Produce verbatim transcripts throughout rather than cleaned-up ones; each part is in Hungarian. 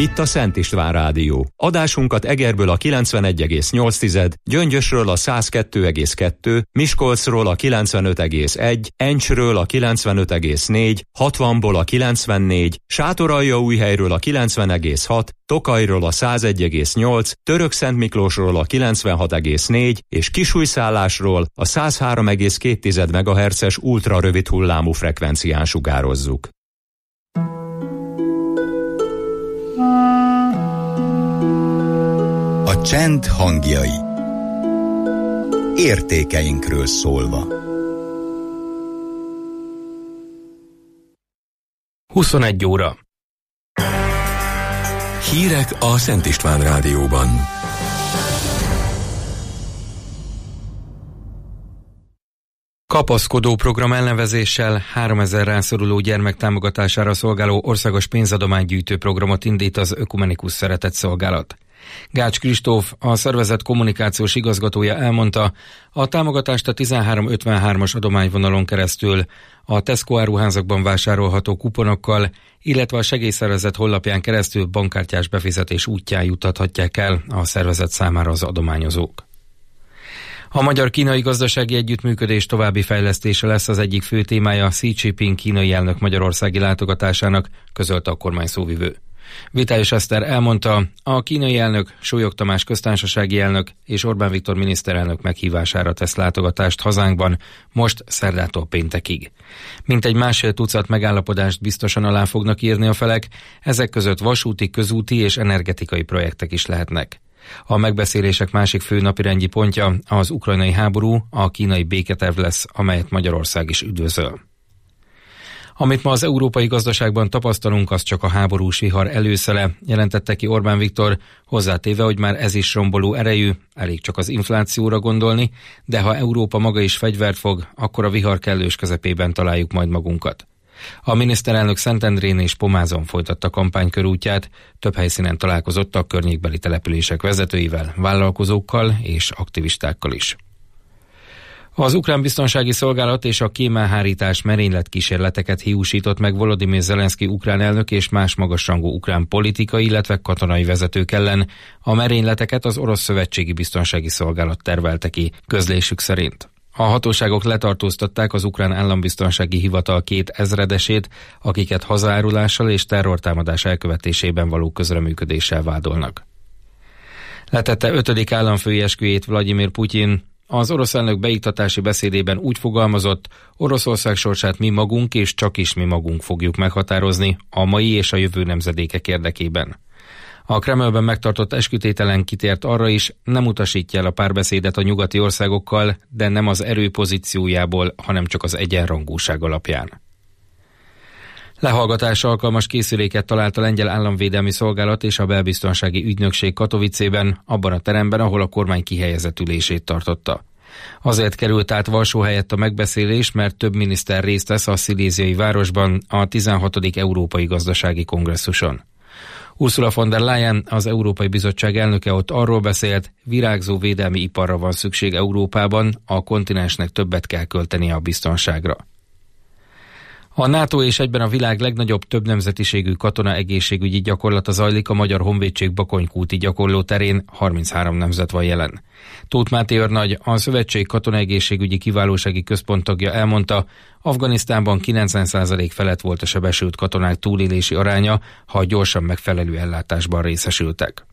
itt a Szent István Rádió. Adásunkat Egerből a kilencvenegy egész nyolc, Gyöngyösről a száz kettő egész kettő, Miskolcról a kilencvenöt egész egy, Encsről a kilencvenöt egész négy, hatvanból a kilencvennégy, Sátoraljaújhelyről a kilencven egész hat, Tokajról a száz egy egész nyolc, Törökszentmiklósról a kilencvenhat egész négy és Kisújszállásról a száz három egész két megahertzes ultrarövid hullámú frekvencián sugározzuk. A csend hangjai. Értékeinkről szólva. huszonegy óra. Hírek a Szent István Rádióban. Kapaszkodó program elnevezéssel háromezer rászoruló gyermek támogatására szolgáló országos pénzadománygyűjtő programot indít az Ökumenikus Szeretetszolgálat. Gács Kristóf, a szervezet kommunikációs igazgatója elmondta, a támogatást a tizenhárom ötvenhármas adományvonalon keresztül, a Tesco áruházakban vásárolható kuponokkal, illetve a segélyszervezet honlapján keresztül bankkártyás befizetés útján juttathatják el a szervezet számára az adományozók. A magyar-kínai gazdasági együttműködés további fejlesztése lesz az egyik fő témája Xi Jinping kínai elnök magyarországi látogatásának, közölte a kormány szóvivő. Vitályos Eszter elmondta, a kínai elnök, Sólyog Tamás köztársasági elnök és Orbán Viktor miniszterelnök meghívására tesz látogatást hazánkban, most szerdától péntekig. Mintegy másfél tucat megállapodást biztosan alá fognak írni a felek, ezek között vasúti, közúti és energetikai projektek is lehetnek. A megbeszélések másik fő napirendi pontja az ukrajnai háború, a kínai béketerv lesz, amelyet Magyarország is üdvözöl. Amit ma az európai gazdaságban tapasztalunk, az csak a háborús vihar előszele, jelentette ki Orbán Viktor, hozzátéve, hogy már ez is romboló erejű, elég csak az inflációra gondolni, de ha Európa maga is fegyvert fog, akkor a vihar kellős közepében találjuk majd magunkat. A miniszterelnök Szentendrén és Pomázon folytatta kampánykörútját, több helyszínen találkozott a környékbeli települések vezetőivel, vállalkozókkal és aktivistákkal is. Az ukrán biztonsági szolgálat és a kémelhárítás merényletkísérleteket hiúsított meg Volodymyr Zelenszky ukrán elnök és más magasrangú ukrán politikai, illetve katonai vezetők ellen. A merényleteket az Orosz Szövetségi Biztonsági Szolgálat tervelte ki, közlésük szerint. A hatóságok letartóztatták az ukrán állambiztonsági hivatal két ezredesét, akiket hazaárulással és terrortámadás elkövetésében való közreműködéssel vádolnak. Letette ötödik államfői esküjét Vladimir Putyin. Az orosz elnök beiktatási beszédében úgy fogalmazott, Oroszország sorsát mi magunk és csak is mi magunk fogjuk meghatározni a mai és a jövő nemzedékek érdekében. A Kremlben megtartott eskütételen kitért arra is, nem utasítja el a párbeszédet a nyugati országokkal, de nem az erő pozíciójából, hanem csak az egyenrangúság alapján. Lehallgatásra alkalmas készüléket talált a lengyel államvédelmi szolgálat és a belbiztonsági ügynökség Katowicében, abban a teremben, ahol a kormány kihelyezett ülését tartotta. Azért került át Varsó helyett a megbeszélés, mert több miniszter részt vesz a sziléziai városban a tizenhatodik Európai Gazdasági Kongresszuson. Ursula von der Leyen, az Európai Bizottság elnöke ott arról beszélt, virágzó védelmi iparra van szükség Európában, a kontinensnek többet kell költenie a biztonságra. A NATO és egyben a világ legnagyobb több nemzetiségű katona egészségügyi gyakorlata zajlik a Magyar Honvédség Bakonykúti gyakorló terén, harminchárom nemzet van jelen. Tóth Máté őrnagy, a Szövetség Katona Egészségügyi Kiválósági Központ tagja elmondta, Afganisztánban kilencven százalék felett volt a sebesült katonák túlélési aránya, ha gyorsan megfelelő ellátásban részesültek.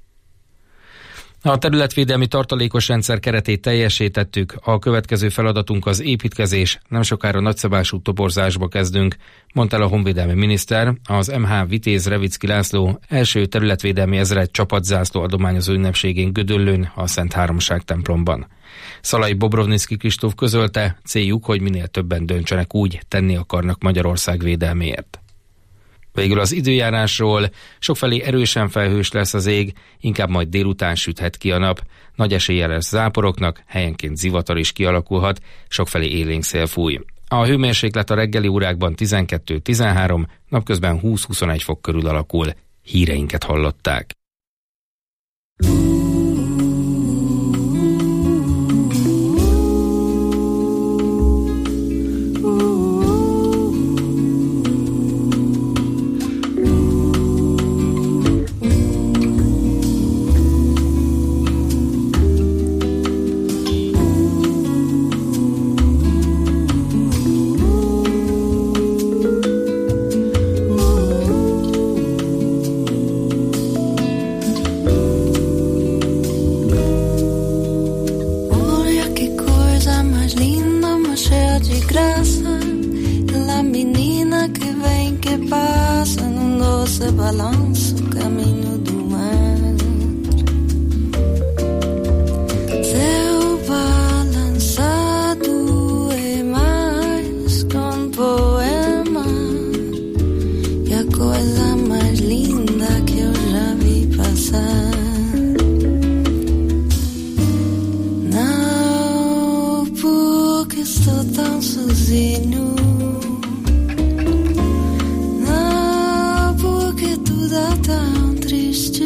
A területvédelmi tartalékos rendszer keretét teljesítettük, a következő feladatunk az építkezés, nem sokára nagyszabású toborzásba kezdünk, mondta el a honvédelmi miniszter, az em há Vitéz Revicki László első területvédelmi ezred csapatzászló adományozó ünnepségén Gödöllőn, a Szent Háromság templomban. Szalai Bobrovnicki Kristóf közölte, céljuk, hogy minél többen döntsenek úgy, tenni akarnak Magyarország védelméért. Végül az időjárásról, sokfelé erősen felhős lesz az ég, inkább majd délután süthet ki a nap, nagy esélye lesz záporoknak, helyenként zivatar is kialakulhat, sokfelé élénk szél fúj. A hőmérséklet a reggeli órákban tizenkettő-tizenhárom, napközben húsz-huszonegy fok körül alakul. Híreinket hallották. que passa num doce balanço, caminho do mar. Céu balançado e mais com poema, e a coisa mais linda que eu já vi passar. Não, porque estou tão sozinho. Não, porque tudo é tão triste.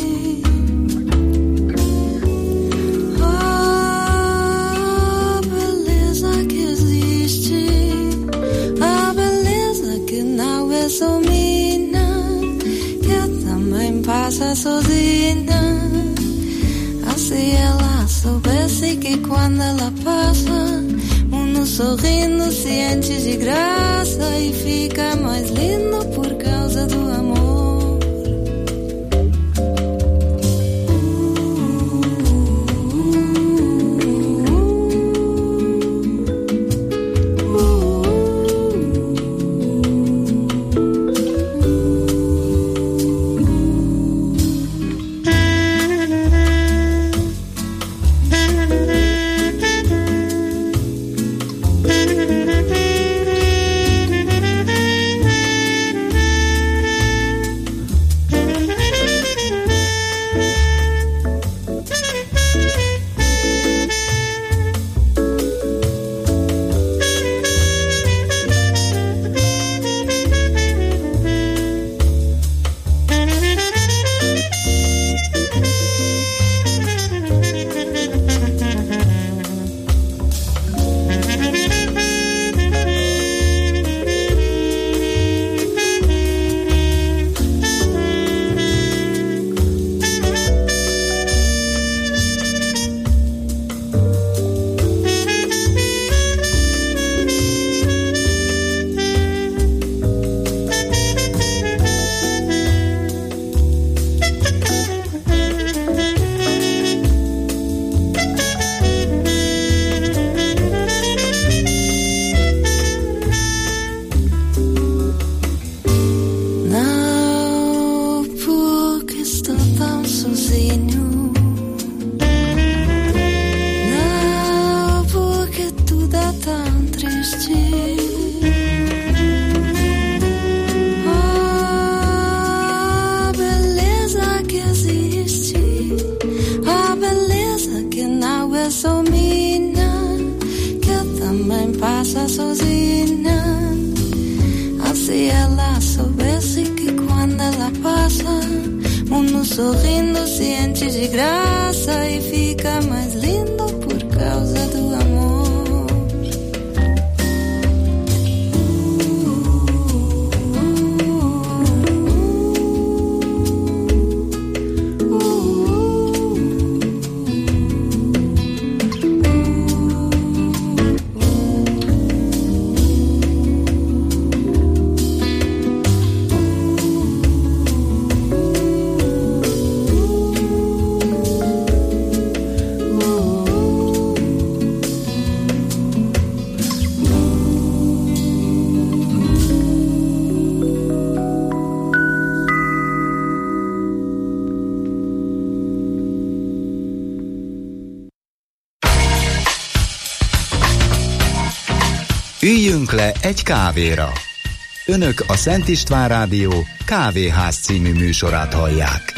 A beleza que existe, a beleza que não é só minha, que também passa sozinha. Se ela soubesse que quando ela passa, mundo sorrindo se enche de graça e fica mais lindo por causa do amor. Sorrindo se enche de graça e fica mais lindo por causa do amor. Üljünk le egy kávéra. Önök a Szent István Rádió Kávéház című műsorát hallják.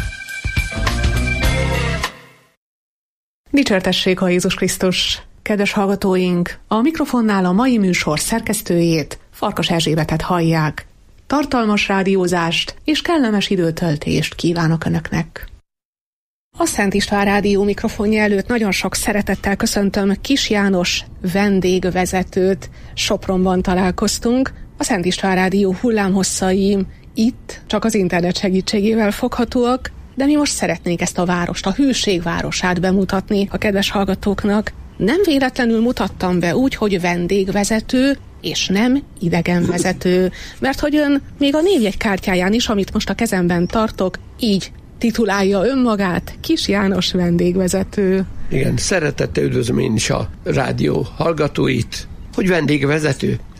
Dicsértessék a Jézus Krisztus! Kedves hallgatóink, a mikrofonnál a mai műsor szerkesztőjét, Farkas Erzsébetet hallják. Tartalmas rádiózást és kellemes időtöltést kívánok Önöknek! A Szent István Rádió mikrofonja előtt nagyon sok szeretettel köszöntöm Kis János vendégvezetőt. Sopronban találkoztunk. A Szent István Rádió hullámhosszai itt csak az internet segítségével foghatóak, de mi most szeretnénk ezt a várost, a hűség városát bemutatni a kedves hallgatóknak. Nem véletlenül mutattam be úgy, hogy vendégvezető, és nem idegenvezető, mert hogy ön még a névjegykártyáján is, amit most a kezemben tartok, így titulálja önmagát, Kis János vendégvezető. Igen, szeretettel üdvözlöm én is a rádió hallgatóit. Hogy vendégvezető?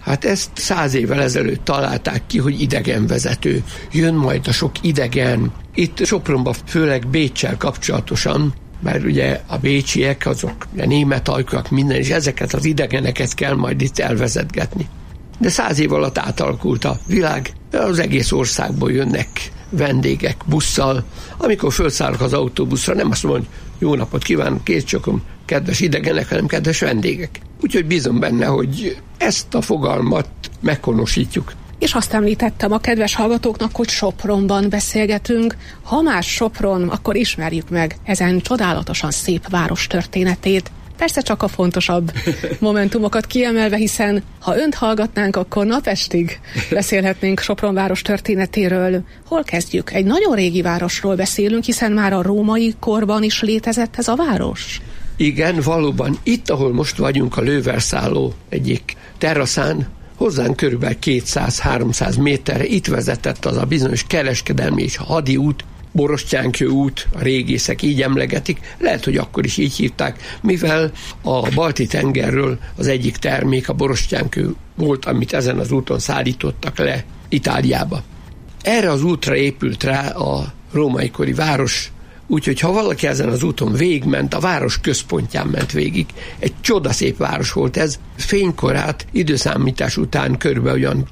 Hát ezt száz évvel ezelőtt találták ki, hogy idegenvezető. Jön majd a sok idegen. Itt Sopronban főleg Béccsel kapcsolatosan, mert ugye a bécsiek azok a német ajkúak minden, és ezeket az idegeneket kell majd itt elvezetgetni. De száz év alatt átalakult a világ, az egész országból jönnek vendégek busszal. Amikor felszállok az autóbuszra, nem azt mondom, hogy jó napot kívánok, kész csokom, kedves idegenek, hanem kedves vendégek. Úgyhogy bízom benne, hogy ezt a fogalmat meghonosítjuk. És azt említettem a kedves hallgatóknak, hogy Sopronban beszélgetünk. Ha más Sopron, akkor ismerjük meg ezen csodálatosan szép város történetét. Persze csak a fontosabb momentumokat kiemelve, hiszen ha önt hallgatnánk, akkor napestig beszélhetnénk Sopron város történetéről. Hol kezdjük? Egy nagyon régi városról beszélünk, hiszen már a római korban is létezett ez a város. Igen, valóban. Itt, ahol most vagyunk, a lőverszálló egyik teraszán, hozzánk körülbelül kétszáz-háromszáz méterre itt vezetett az a bizonyos kereskedelmi és hadi út, Borostyánkő út, a régészek így emlegetik, lehet, hogy akkor is így hívták, mivel a Balti-tengerről az egyik termék, a Borostyánkő volt, amit ezen az úton szállítottak le Itáliába. Erre az útra épült rá a római kori város, úgyhogy ha valaki ezen az úton végigment, a város központján ment végig. Egy csodaszép város volt ez. Fénykorát időszámítás után körülbelül olyan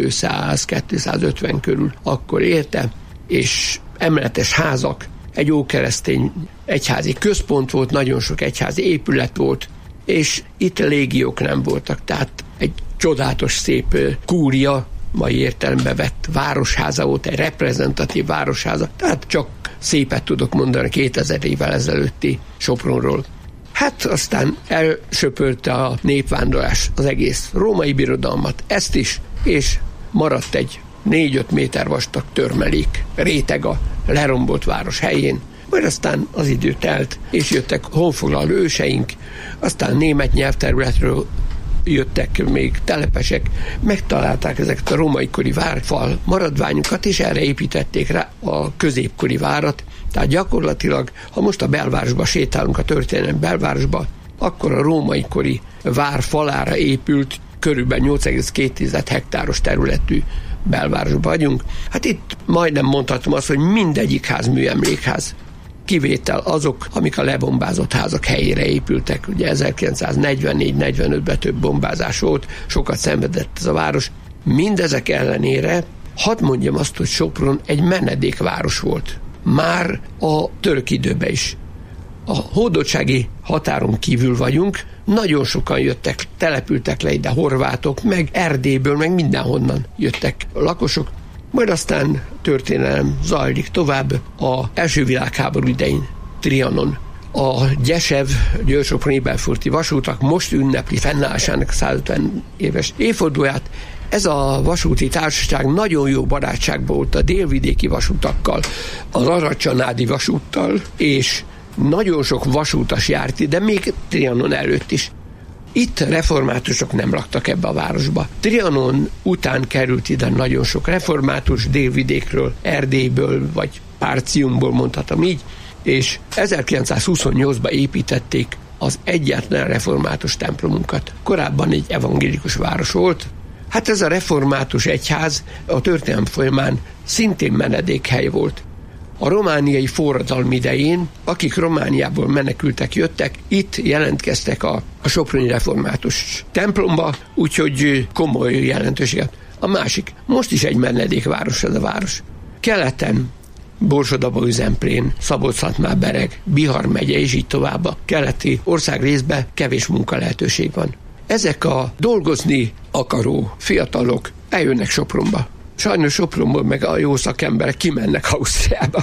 kétszáz-kétszázötven körül akkor érte, és emeletes házak, egy ókeresztény egyházi központ volt, nagyon sok egyházi épület volt, és itt légiók nem voltak, tehát egy csodálatos szép kúria, mai értelembe vett városháza volt, egy reprezentatív városháza, tehát csak szépet tudok mondani kétezer évvel ezelőtti Sopronról. Hát aztán elsöpörte a népvándorlás az egész római birodalmat, ezt is, és maradt egy négy-öt méter vastag törmelék, réteg a lerombolt város helyén, majd aztán az idő telt, és jöttek honfoglaló őseink, aztán német nyelvterületről jöttek még telepesek, megtalálták ezeket a római kori várfal maradványokat, és erre építették rá a középkori várat. Tehát gyakorlatilag, ha most a belvárosba sétálunk, a történelmi belvárosba, akkor a római kori vár falára épült körülbelül nyolc egész két hektáros területű belvárosban vagyunk. Hát itt majdnem mondhatom azt, hogy mindegyik ház műemlékház. Kivétel azok, amik a lebombázott házak helyére épültek. Ugye ezerkilencszáznegyvennégy-negyvenötben több bombázás volt, sokat szenvedett ez a város. Mindezek ellenére hadd mondjam azt, hogy Sopron egy menedékváros volt. Már a török időben is. A hódoltsági határon kívül vagyunk, nagyon sokan jöttek, települtek le ide horvátok, meg Erdélyből, meg mindenhonnan jöttek lakosok. Majd aztán történelem zajlik tovább a első világháború idején Trianon. A Gyesev, Győr-Soproni belföldi vasútak most ünnepli fennállásának százötven éves évfordulóját. Ez a vasúti társaság nagyon jó barátságban volt a délvidéki vasutakkal, az Arad-Csanádi vasúttal, és nagyon sok vasútas járt ide, még Trianon előtt is. Itt reformátusok nem laktak ebbe a városba. Trianon után került ide nagyon sok református délvidékről, Erdélyből, vagy Párciumból mondhatom így, és ezerkilencszázhuszonnyolcban építették az egyetlen református templomunkat. Korábban egy evangélikus város volt. Hát ez a református egyház a történelem folyamán szintén menedékhely volt. A romániai forradalom idején, akik Romániából menekültek, jöttek, itt jelentkeztek a, a soproni református templomba, úgyhogy komoly jelentőséget. A másik, most is egy menedékváros ez a város. Keleten Borsod-Abaúj-Zemplén, Szabolcs-Szatmár-Bereg, Bihar megye és így tovább a keleti országrészben kevés munka lehetőség van. Ezek a dolgozni akaró fiatalok eljönnek Sopronba. Sajnos Sopronból meg a jó szakemberek kimennek Ausztriába.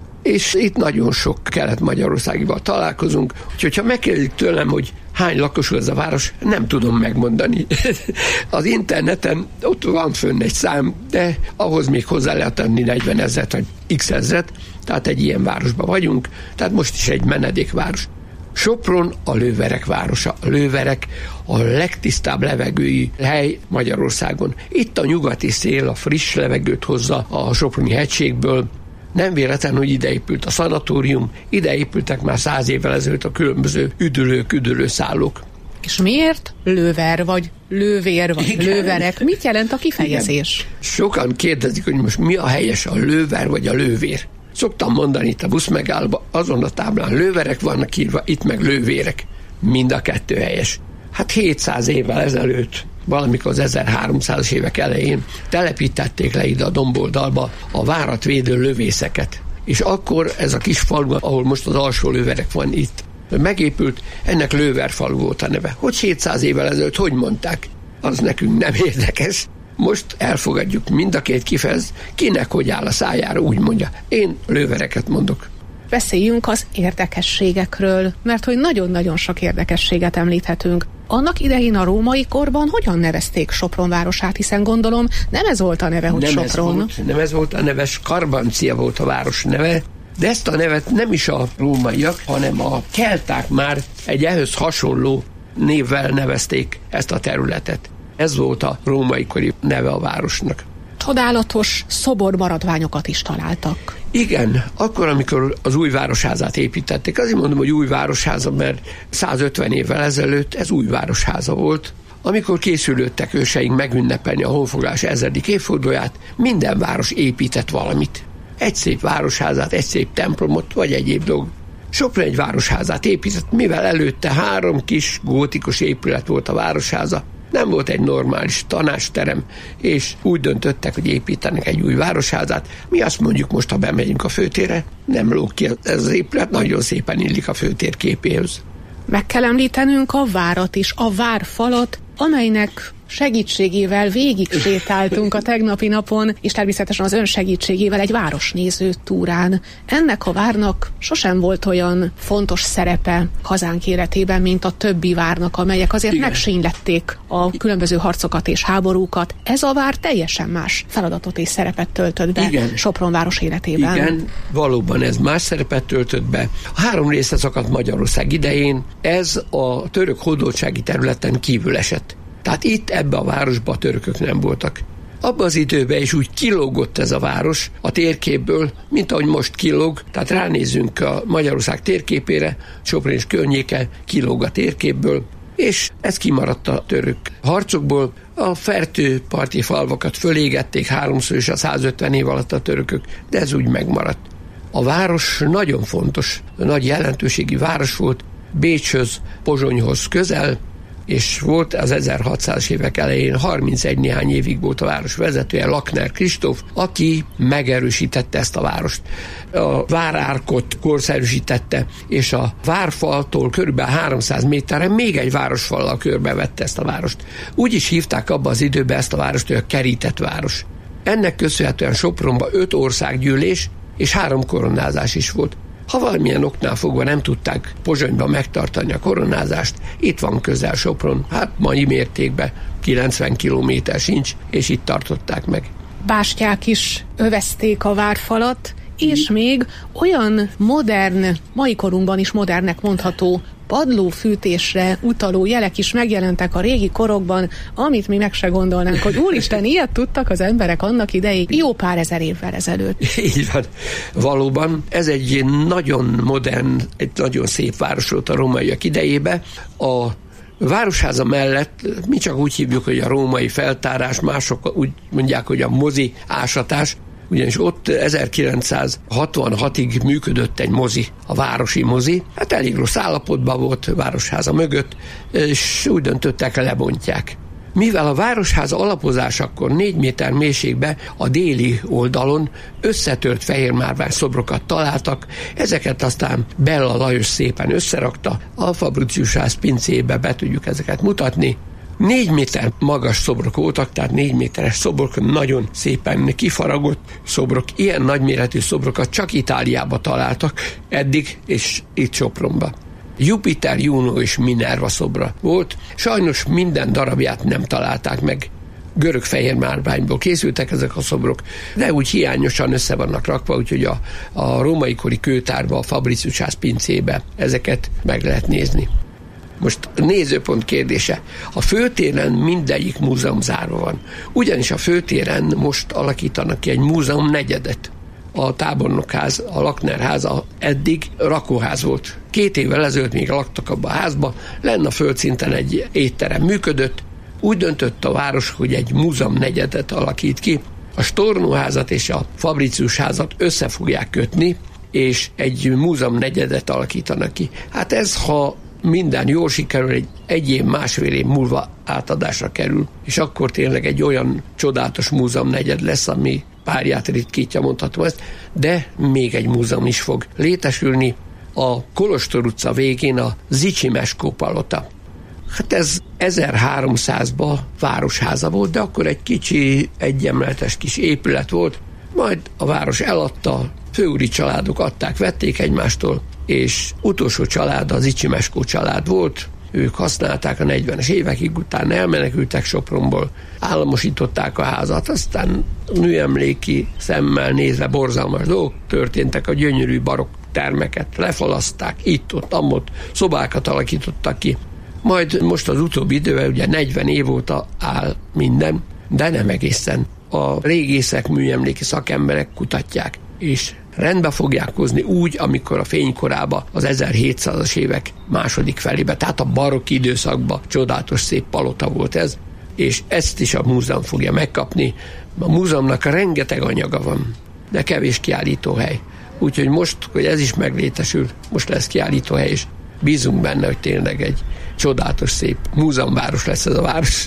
És itt nagyon sok kelet-magyarországival találkozunk, úgyhogy ha megkérdezik tőlem, hogy hány lakosú ez a város, nem tudom megmondani. Az interneten ott van fönn egy szám, de ahhoz még hozzá lehet adni negyven ezret vagy x ezret, tehát egy ilyen városban vagyunk, tehát most is egy menedékváros. Sopron a lőverek városa. A lőverek a legtisztább levegői hely Magyarországon. Itt a nyugati szél a friss levegőt hozza a soproni hegységből. Nem véletlen, hogy ide épült a szanatórium, ide épültek már száz évvel ezelőtt a különböző üdülők, üdülőszállók. És miért lőver, vagy lővér, vagy igen. lőverek? Mit jelent a kifejezés? Igen. Sokan kérdezik, hogy most mi a helyes, a lőver vagy a lővér. Szoktam mondani itt a buszmegállóban, azon a táblán lőverek vannak írva, itt meg lővérek. Mind a kettő helyes. Hát hétszáz évvel ezelőtt, valamikor az ezerháromszázas évek elején telepítették le ide a domboldalba a várat védő lövészeket. És akkor ez a kis falu, ahol most az alsó lőverek van itt, megépült, ennek lőverfalu volt a neve. Hogy hétszáz évvel ezelőtt hogy mondták? Az nekünk nem érdekes. Most elfogadjuk mind a két kifejezést, kinek hogy áll a szájára, úgy mondja. Én lővereket mondok. Beszéljünk az érdekességekről, mert hogy nagyon-nagyon sok érdekességet említhetünk. Annak idején a római korban hogyan nevezték Sopron városát, hiszen gondolom nem ez volt a neve, hogy nem Sopron. Ez volt, nem ez volt a neve, Skarbancia volt a város neve, de ezt a nevet nem is a rómaiak, hanem a kelták már egy ehhez hasonló névvel nevezték ezt a területet. Ez volt a római kori neve a városnak. Csodálatos szobor maradványokat is találtak. Igen, akkor, amikor az új városházát építették, azért mondom, hogy új városháza, mert százötven évvel ezelőtt ez új városháza volt. Amikor készülődtek őseink megünnepelni a honfoglalás ezeredik évfordulóját, minden város épített valamit. Egy szép városházát, egy szép templomot, vagy egyéb dolog. Sopron egy városházát épített, mivel előtte három kis gótikus épület volt a városháza, nem volt egy normális tanácsterem, és úgy döntöttek, hogy építenek egy új városházát. Mi azt mondjuk most, ha bemegyünk a főtérre, nem lóg ki ez az épület, nagyon szépen illik a főtér képéhez. Meg kell említenünk a várat is, a várfalat, amelynek segítségével végig sétáltunk a tegnapi napon, és természetesen az ön segítségével egy városnéző túrán. Ennek a várnak sosem volt olyan fontos szerepe hazánk életében, mint a többi várnak, amelyek azért igen. megsínlették a különböző harcokat és háborúkat. Ez a vár teljesen más feladatot és szerepet töltött be igen. Sopron város életében. Igen, valóban ez más szerepet töltött be. A három részre szakadt Magyarország idején ez a török hódoltsági területen kívül esett. Tehát itt ebbe a városba a törökök nem voltak. Abban az időben is úgy kilógott ez a város a térképből, mint ahogy most kilóg. Tehát ránézzünk a Magyarország térképére, Sopron és környéke kilóg a térképből, és ez kimaradt a török harcokból. A fertőparti falvakat fölégették háromszor is a százötven év alatt a törökök, de ez úgy megmaradt. A város nagyon fontos, nagy jelentőségi város volt, Bécshöz, Pozsonyhoz közel, és volt az ezerhatszázas évek elején, harmincegy néhány évig volt a város vezetője, Lakner Kristóf, aki megerősítette ezt a várost. A várárkot korszerűsítette, és a várfaltól körülbelül háromszáz méterre még egy városfallal körbevette ezt a várost. Úgy is hívták abban az időben ezt a várost, hogy a kerített város. Ennek köszönhetően Sopronban öt országgyűlés és három koronázás is volt. Ha valamilyen oknál fogva nem tudták Pozsonyban megtartani a koronázást, itt van közel Sopron, hát mai mértékben kilencven kilométer sincs, és itt tartották meg. Bástyák is övezték a várfalat, és még olyan modern, mai korunkban is modernnek mondható padlófűtésre utaló jelek is megjelentek a régi korokban, amit mi meg se gondolnánk, hogy úristen, ilyet tudtak az emberek annak idején, jó pár ezer évvel ezelőtt. Így van. Valóban ez egy nagyon modern, egy nagyon szép város volt a rómaiak idejében. A városháza mellett mi csak úgy hívjuk, hogy a római feltárás, mások úgy mondják, hogy a mozi ásatás, ugyanis ott ezerkilencszázhatvanhatig működött egy mozi, a városi mozi. Hát elég rossz állapotban volt városháza mögött, és úgy döntöttek, lebontják. Mivel a városháza alapozásakor négy méter mélységbe a déli oldalon összetört fehérmárvány szobrokat találtak, ezeket aztán Bella Lajos szépen összerakta, a Fabricius ház pincébe be tudjuk ezeket mutatni. Négy méter magas szobrok voltak, tehát négy méteres szobrok, nagyon szépen kifaragott szobrok. Ilyen nagyméretű szobrokat csak Itáliába találtak eddig, és itt Sopronba. Jupiter, Juno és Minerva szobra volt. Sajnos minden darabját nem találták meg. Görög fehér márványból készültek ezek a szobrok, de úgy hiányosan össze vannak rakva, úgyhogy a, a római kori kőtárba, a Fabricius ház pincébe ezeket meg lehet nézni. Most a nézőpont kérdése. A főtéren mindegyik múzeum zárva van. Ugyanis a főtéren most alakítanak ki egy múzeum negyedet. A tábornokház, a Lakner háza eddig rakóház volt. Két évvel ezelőtt még laktak abba a házba, lenne a földszinten egy étterem működött, úgy döntött a város, hogy egy múzeum negyedet alakít ki, a Stornóházat és a Fabricius házat össze fogják kötni, és egy múzeum negyedet alakítanak ki. Hát ez, ha minden jól sikerül, egy, egy év, másfél év múlva átadásra kerül, és akkor tényleg egy olyan csodálatos múzeum negyed lesz, ami párját ritkítja, mondhatom ezt, de még egy múzeum is fog létesülni, a Kolostor utca végén a Zichy Meskó palota. Hát ez ezerháromszázban városháza volt, de akkor egy kicsi, egyemeletes kis épület volt, majd a város eladta, főúri családok adták, vették egymástól, és utolsó család az Zichy Meskó család volt, ők használták a negyvenes évekig, utána elmenekültek Sopronból, államosították a házat, aztán műemléki szemmel nézve borzalmas dolgok történtek, a gyönyörű barokk termeket lefalaszták, itt-ott, amott, szobákat alakítottak ki. Majd most az utóbbi időben, ugye negyven év óta áll minden, de nem egészen. A régészek, műemléki szakemberek kutatják, és rendbe fogják hozni úgy, amikor a fénykorába, az ezerhétszázas évek második felébe, tehát a barokk időszakban csodálatos szép palota volt ez, és ezt is a múzeum fogja megkapni. A múzeumnak rengeteg anyaga van, de kevés kiállítóhely. Úgyhogy most, hogy ez is meglétesül, most lesz kiállítóhely, és bízunk benne, hogy tényleg egy csodálatos szép múzeumváros lesz ez a város.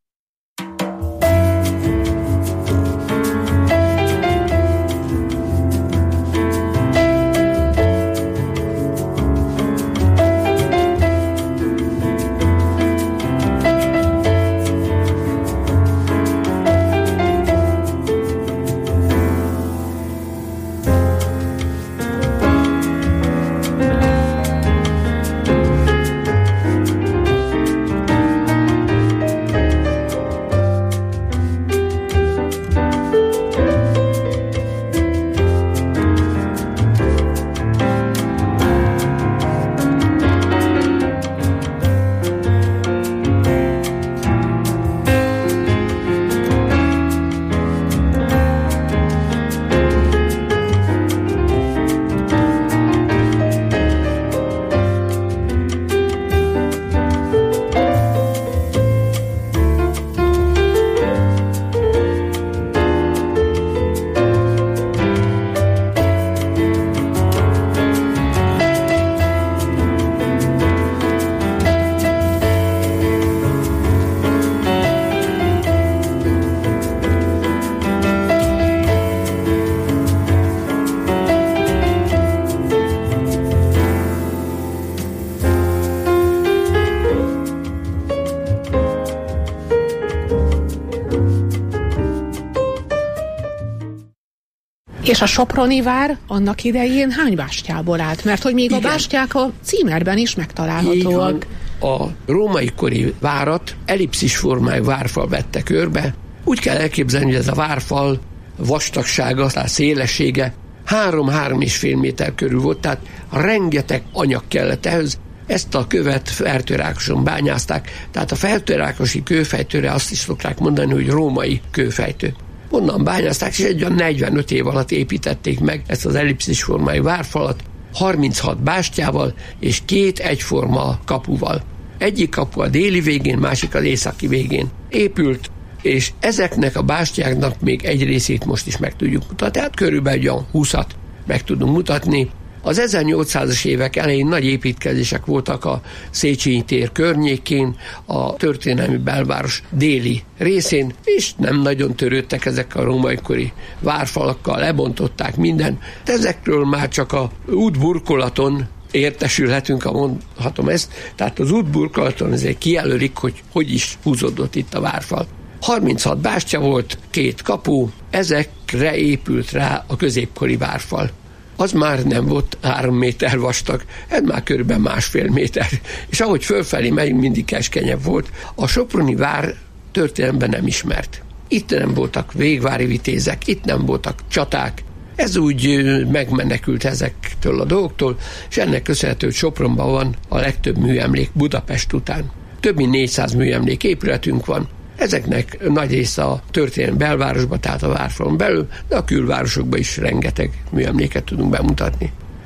És a soproni vár annak idején hány bástyából állt? Mert hogy még igen, a bástyák a címerben is megtalálhatóak. A római kori várat ellipszis formájú várfal vette körbe. Úgy kell elképzelni, hogy ez a várfal vastagsága, tehát szélessége három-három és fél méter körül volt, tehát rengeteg anyag kellett ehhez. Ezt a követ Fertőrákoson bányázták, tehát a fertőrákosi kőfejtőre azt is szokták mondani, hogy római kőfejtő. Onnan bányázták, és egy olyan negyvenöt év alatt építették meg ezt az ellipszis formájú várfalat, harminchat bástyával és két egyforma kapuval. Egyik kapu a déli végén, másik az északi végén épült, és ezeknek a bástyáknak még egy részét most is meg tudjuk mutatni, tehát körülbelül olyan húszat meg tudunk mutatni. Az ezernyolcszázas évek elején nagy építkezések voltak a Széchenyi tér környékén, a történelmi belváros déli részén, és nem nagyon törődtek ezek a római kori várfalakkal, lebontották minden. De ezekről már csak a útburkolaton értesülhetünk, ha mondhatom ezt, tehát az útburkolaton ezért kijelölik, hogy hogy is húzódott itt a várfal. harminchat bástya volt, két kapu, ezekre épült rá a középkori várfal. Az már nem volt három méter vastag, ez már körülbelül másfél méter. És ahogy fölfelé megyünk, mindig keskenyebb volt. A soproni vár történelemben nem ismert. Itt nem voltak végvári vitézek, itt nem voltak csaták. Ez úgy megmenekült ezektől a dolgoktól, és ennek köszönhető, hogy Sopronban van a legtöbb műemlék Budapest után. Több mint négyszáz műemlék épületünk van. Ezeknek nagy része a történelmi belvárosban, tehát a várfalon belül, de a külvárosokban is rengeteg műemléket tudunk bemutatni.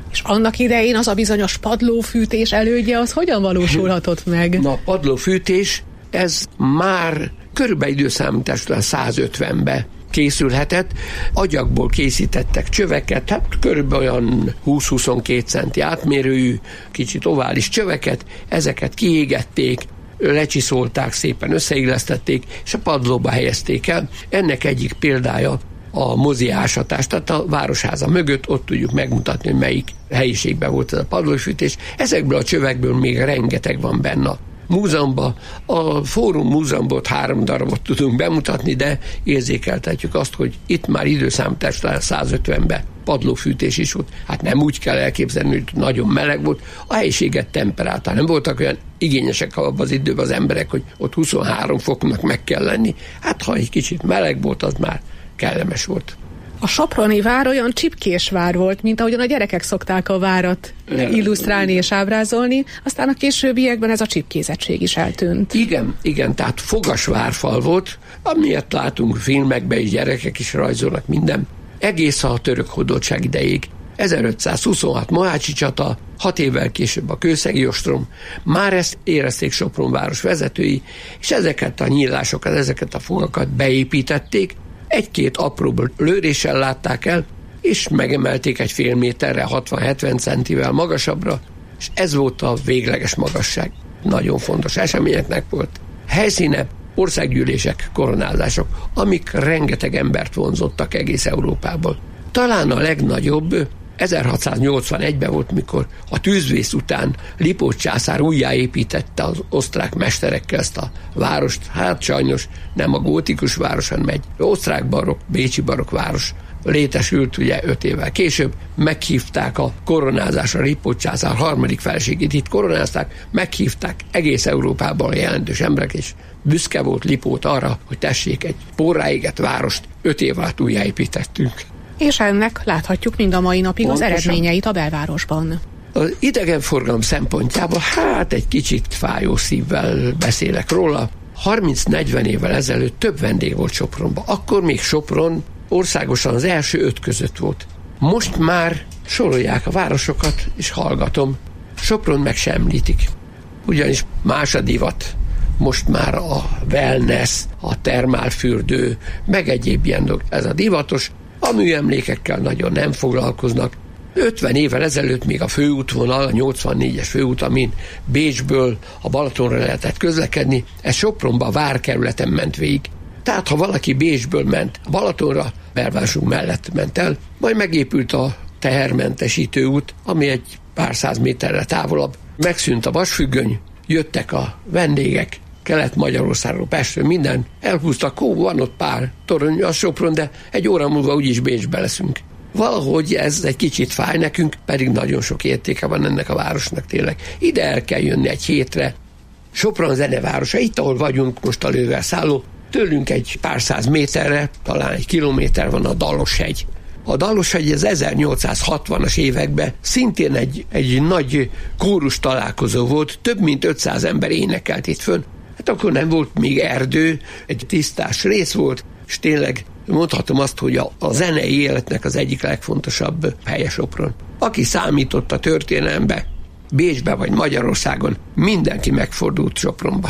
És annak idején az a bizonyos padlófűtés elődje, az hogyan valósulhatott meg? Na, a padlófűtés, ez már körülbelül időszámítás után százötvenbe készülhetett. Agyagból készítettek csöveket, hát körülbelül olyan húsz-huszonkettő centi átmérőjű, kicsit ovális csöveket, ezeket kiégették, lecsiszolták, szépen összeillesztették, és a padlóba helyezték el. Ennek egyik példája a mozi ásatás, tehát a Városháza mögött, ott tudjuk megmutatni, hogy melyik helyiségben volt ez a padlófűtés. Ezekből a csövekből még rengeteg van benne a múzeumban. A Fórum Múzeumból három darabot tudunk bemutatni, de érzékeltetjük azt, hogy itt már időszámítás talán százötvenben padlófűtés is volt. Hát nem úgy kell elképzelni, hogy nagyon meleg volt, a helyiséget temperáltan. Nem voltak olyan igényesek abban az időben az emberek, hogy ott huszonhárom foknak meg kell lenni. Hát ha egy kicsit meleg volt, az már kellemes volt. A soproni vár olyan csipkés vár volt, mint ahogyan a gyerekek szokták a várat illusztrálni és ábrázolni, aztán a későbbiekben ez a csipkézettség is eltűnt. Igen, igen, tehát fogas várfal volt, amilyet látunk filmekben, és gyerekek is rajzolnak minden. Egész a török hódoltság idejéig. ezerötszázhuszonhat Mohácsi csata, hat évvel később a kőszegi ostrom, már ezt érezték Sopron város vezetői, és ezeket a nyílásokat, ezeket a fogakat beépítették, egy-két apróbb lőréssel látták el, és megemelték egy fél méterre, hatvan-hetven centivel magasabbra, és ez volt a végleges magasság. Nagyon fontos eseményeknek volt. Helyszíne országgyűlések, koronázások, amik rengeteg embert vonzottak egész Európából. Talán a legnagyobb ezerhatszáznyolcvanegyben volt, mikor a tűzvész után Lipót császár újjáépítette az osztrák mesterekkel ezt a várost. Hát sajnos nem a gótikus város, hanem egy osztrák barokk, bécsi barokk város létesült ugye öt évvel később. Meghívták a koronázásra, Lipót császár harmadik feleségét itt koronázták, meghívták egész Európában a jelentős emberek, és büszke volt Lipót arra, hogy tessék, egy porráégett várost öt év alatt újjáépítettünk. És ennek láthatjuk mind a mai napig Pontosan. Az eredményeit a belvárosban. Az idegenforgalom szempontjából hát egy kicsit fájó szívvel beszélek róla. harminc-negyven évvel ezelőtt több vendég volt Sopronban. Akkor még Sopron országosan az első öt között volt. Most már sorolják a városokat, és hallgatom. Sopron meg sem említik. Ugyanis más a divat. Most már a wellness, a termálfürdő, meg egyéb ilyen dolog. Ez a divatos. A műemlékekkel nagyon nem foglalkoznak. ötven évvel ezelőtt még a főútvonal, a nyolcvannégyes főút, amin Bécsből a Balatonra lehetett közlekedni, ez Sopronba a várkerületen ment végig. Tehát ha valaki Bécsből ment a Balatonra, belvárosunk mellett ment el, majd megépült a tehermentesítő út, ami egy pár száz méterre távolabb. Megszűnt a vasfüggöny, jöttek a vendégek, Kelet-Magyarországról, Pestről, minden, elhúztak, hó, van ott pár torony, az Sopron, de egy óra múlva úgyis Bécsbe leszünk. Valahogy ez egy kicsit fáj nekünk, pedig nagyon sok értéke van ennek a városnak tényleg. Ide el kell jönni egy hétre. Sopron zenevárosa, itt ahol vagyunk most a lővelszálló, tőlünk egy pár száz méterre, talán egy kilométer van a Daloshegy. A Daloshegy az ezernyolcszázhatvanas években szintén egy, egy nagy kórus találkozó volt, több mint ötszáz ember énekelt itt fönn. Hát akkor nem volt még erdő, egy tisztás rész volt, és tényleg mondhatom azt, hogy a, a zenei életnek az egyik legfontosabb helye Sopron. Aki számított a történelembe, Bécsbe vagy Magyarországon, mindenki megfordult Sopronba.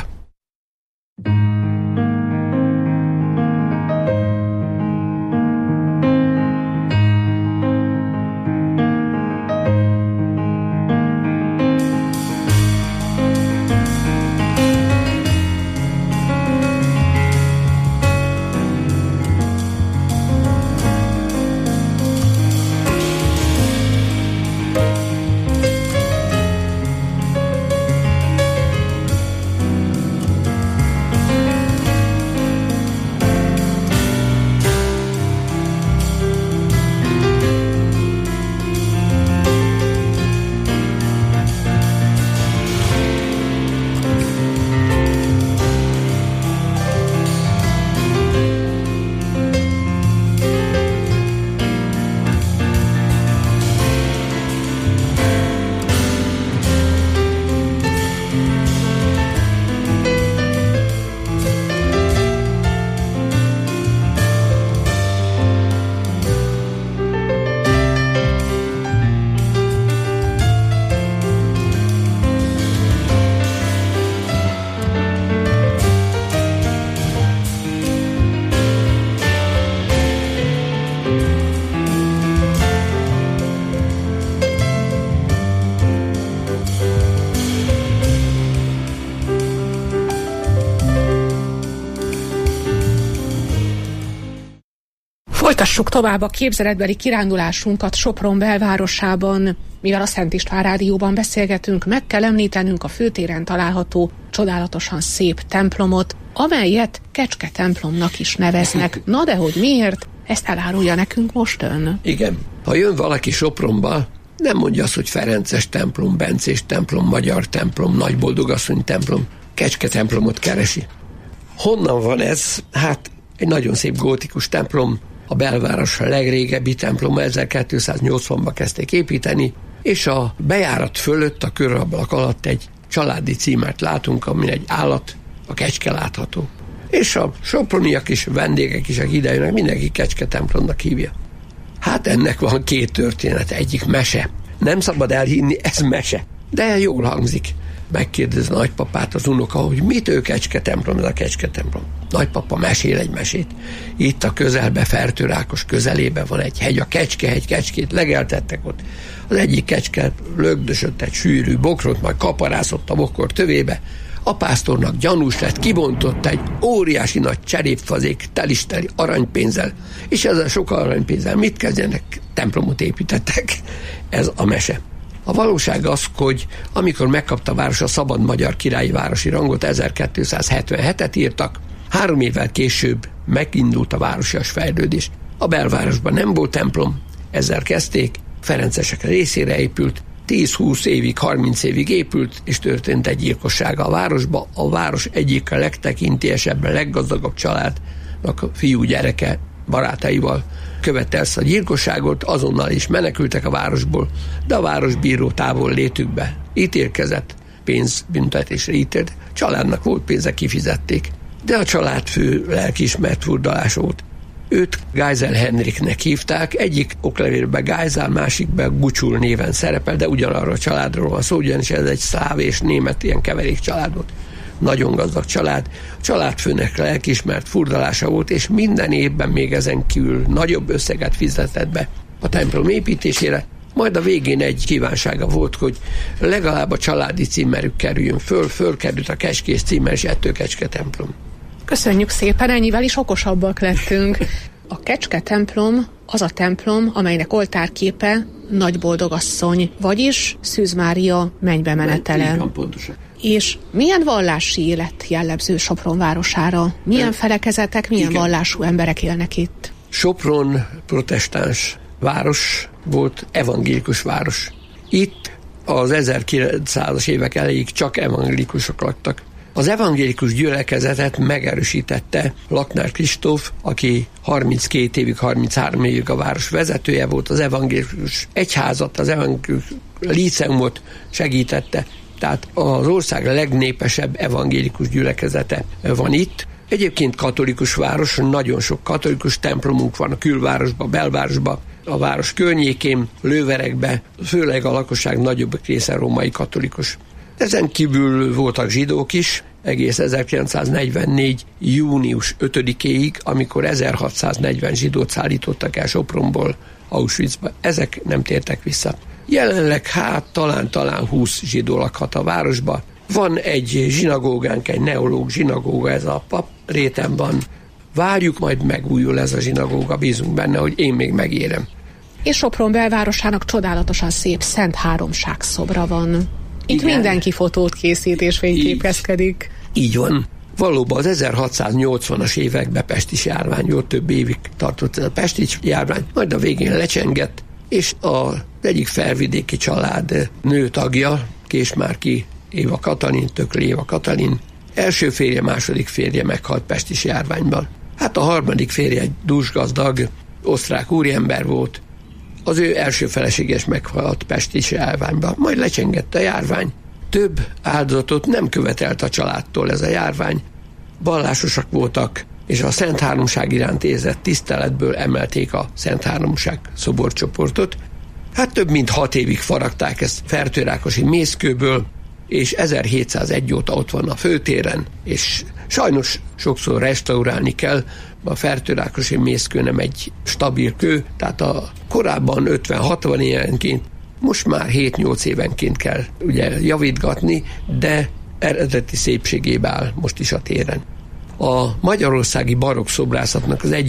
Folytassuk tovább a képzeletbeli kirándulásunkat Sopron belvárosában. Mivel a Szent István Rádióban beszélgetünk, meg kell említenünk a főtéren található csodálatosan szép templomot, amelyet Kecske templomnak is neveznek. Na de hogy miért? Ezt elárulja nekünk most ön. Igen. Ha jön valaki Sopronba, nem mondja azt, hogy Ferences templom, Bencés templom, Magyar templom, Nagyboldogasszony templom, Kecske templomot keresi. Honnan van ez? Hát egy nagyon szép gótikus templom, a belváros legrégebbi templom, ezerkétszáznyolcvanban kezdték építeni, és a bejárat fölött, a körablak alatt egy családi címert látunk, amin egy állat, a kecske látható. És a soproniak is, vendégek is, akik idejönnek, mindenki Kecske templomnak hívja. Hát ennek van két történet, egyik mese. Nem szabad elhinni, ez mese, de jól hangzik. Megkérdezi a nagypapát az unoka, hogy mit ő Kecske templom, ez a Kecske templom. Nagypapa mesél egy mesét. Itt a közelbe, Fertőrákos közelében van egy hegy, a Kecskehegy, kecskét legeltettek ott. Az egyik kecske lögdösött egy sűrű bokrot, majd kaparászott a bokor tövébe. A pásztornak gyanús lett, kibontott egy óriási nagy cserépfazék telisteli aranypénzzel, és ezzel sok aranypénzzel mit kezdjenek? Templomot építettek. Ez a mese. A valóság az, hogy amikor megkapta a város a szabad magyar királyi városi rangot, ezerkétszázhetvenhetet írtak, három évvel később megindult a városias fejlődés. A belvárosban nem volt templom, ezzel kezdték, Ferencesek részére épült, tíz-húsz évig, harminc évig épült, és történt egy gyilkossága a városba. A város egyik a legtekintélyesebb, leggazdagabb családnak a fiú gyereke barátaival követte ezt a gyilkosságot, azonnal is menekültek a városból, de a városbíró távol létükbe ítélkezett, pénzbüntetésre ítélt, családnak volt pénze, kifizették. De a családfő lelkiismert furdalás volt. Őt Geisel Henriknek hívták, egyik oklevélben Geisel, másikben Gucsul néven szerepel, de ugyanarra a családról van szó, ugyanis ez egy szláv és német ilyen keverék család volt. Nagyon gazdag család. A családfőnek lelkiismert furdalása volt, és minden évben még ezen kívül nagyobb összeget fizetett be a templom építésére. Majd a végén egy kívánsága volt, hogy legalább a családi címerük kerüljön föl, fölkerült a Kecskés címer, és ettől Kecske templom. Köszönjük szépen, ennyivel is okosabbak lettünk. A Kecske templom az a templom, amelynek oltárképe Nagyboldogasszony, vagyis Szűz Mária mennybe menetele. Így van, pontosan. És milyen vallási élet jellemző Sopron városára? Milyen felekezetek, milyen Igen. vallású emberek élnek itt? Sopron protestáns város volt, evangélikus város. Itt az ezerkilencszázas évek elejéig csak evangélikusok laktak. Az evangélikus gyülekezetet megerősítette Laknár Kristóf, aki harminckét évig, harminchárom évig a város vezetője volt, az evangélikus egyházat, az evangélikus líceumot segítette. Tehát az ország legnépesebb evangélikus gyülekezete van itt. Egyébként katolikus város, nagyon sok katolikus templomunk van a külvárosban, belvárosban, a város környékén, lőverekben, főleg a lakosság nagyobb része római katolikus. Ezen kívül voltak zsidók is, egész ezerkilencszáznegyvennégy. június ötödikéig, amikor ezerhatszáznegyven zsidót szállítottak el Sopronból Auschwitzba. Ezek nem tértek vissza. Jelenleg hát talán-talán húsz zsidó lakhat a városba. Van egy zsinagógánk, egy neológ zsinagóga, ez a pap réten van. Várjuk, majd megújul ez a zsinagóga, bízunk benne, hogy én még megérem. És Sopron belvárosának csodálatosan szép Szent Háromság szobra van. Itt Igen. mindenki fotót készít és fényképezkedik. Így, így van. Valóban az ezerhatszáznyolcvanas években pestis járvány volt, több évig tartott ez a pestis járvány, majd a végén lecsengett, és az egyik felvidéki család nő tagja, Késmárki Éva Katalin, Tököli Éva Katalin, első férje, második férje meghalt pestis járványban. Hát a harmadik férje egy dúsgazdag osztrák úriember volt, az ő első feleséges meghalt pestis járványban, majd lecsengett a járvány. Több áldozatot nem követelt a családtól ez a járvány. Vallásosak voltak, és a Szent Háromság iránt érzett tiszteletből emelték a Szent Háromság szoborcsoportot. Hát több mint hat évig faragták ezt Fertőrákosi mészkőből, és ezerhétszázegy óta ott van a főtéren, és sajnos sokszor restaurálni kell. A Fertőrákosi mészkő nem egy stabil kő, tehát a korábban ötven-hatvan évenként, most már hét-nyolc évenként kell ugye javítgatni, de eredeti szépségébe áll most is a téren. A magyarországi barokk szobrászatnak az egyik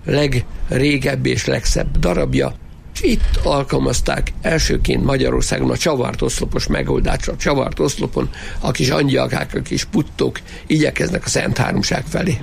legrégebbi és legszebb darabja, és itt alkalmazták elsőként Magyarországon a csavart oszlopos megoldásra. A csavart oszlopon a kis angyalkák, a kis puttók igyekeznek a Szent Háromság felé.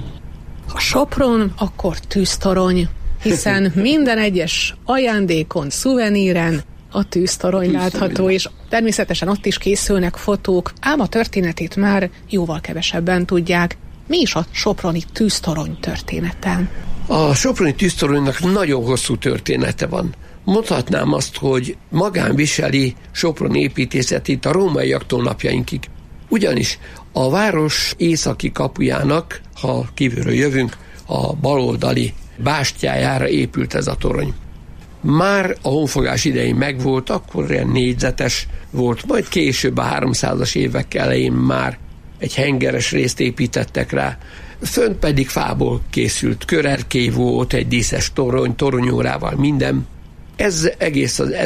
A Sopron akkor tűztorony, hiszen minden egyes ajándékon, szuveníren a tűztorony látható, és természetesen ott is készülnek fotók, ám a történetét már jóval kevesebben tudják. Mi is a soproni tűztorony története? A soproni tűztoronynak nagyon hosszú története van. Mondhatnám azt, hogy magán viseli Sopron építészetét a rómaiaktól napjainkig. Ugyanis a város északi kapujának, ha kívülről jövünk, a baloldali bástyájára épült ez a torony. Már a honfogás idején megvolt, akkor ilyen négyzetes volt, majd később a háromszázas évek elején már egy hengeres részt építettek rá, fönt pedig fából készült körerkély volt, egy díszes torony, toronyórával, minden. Ez egész az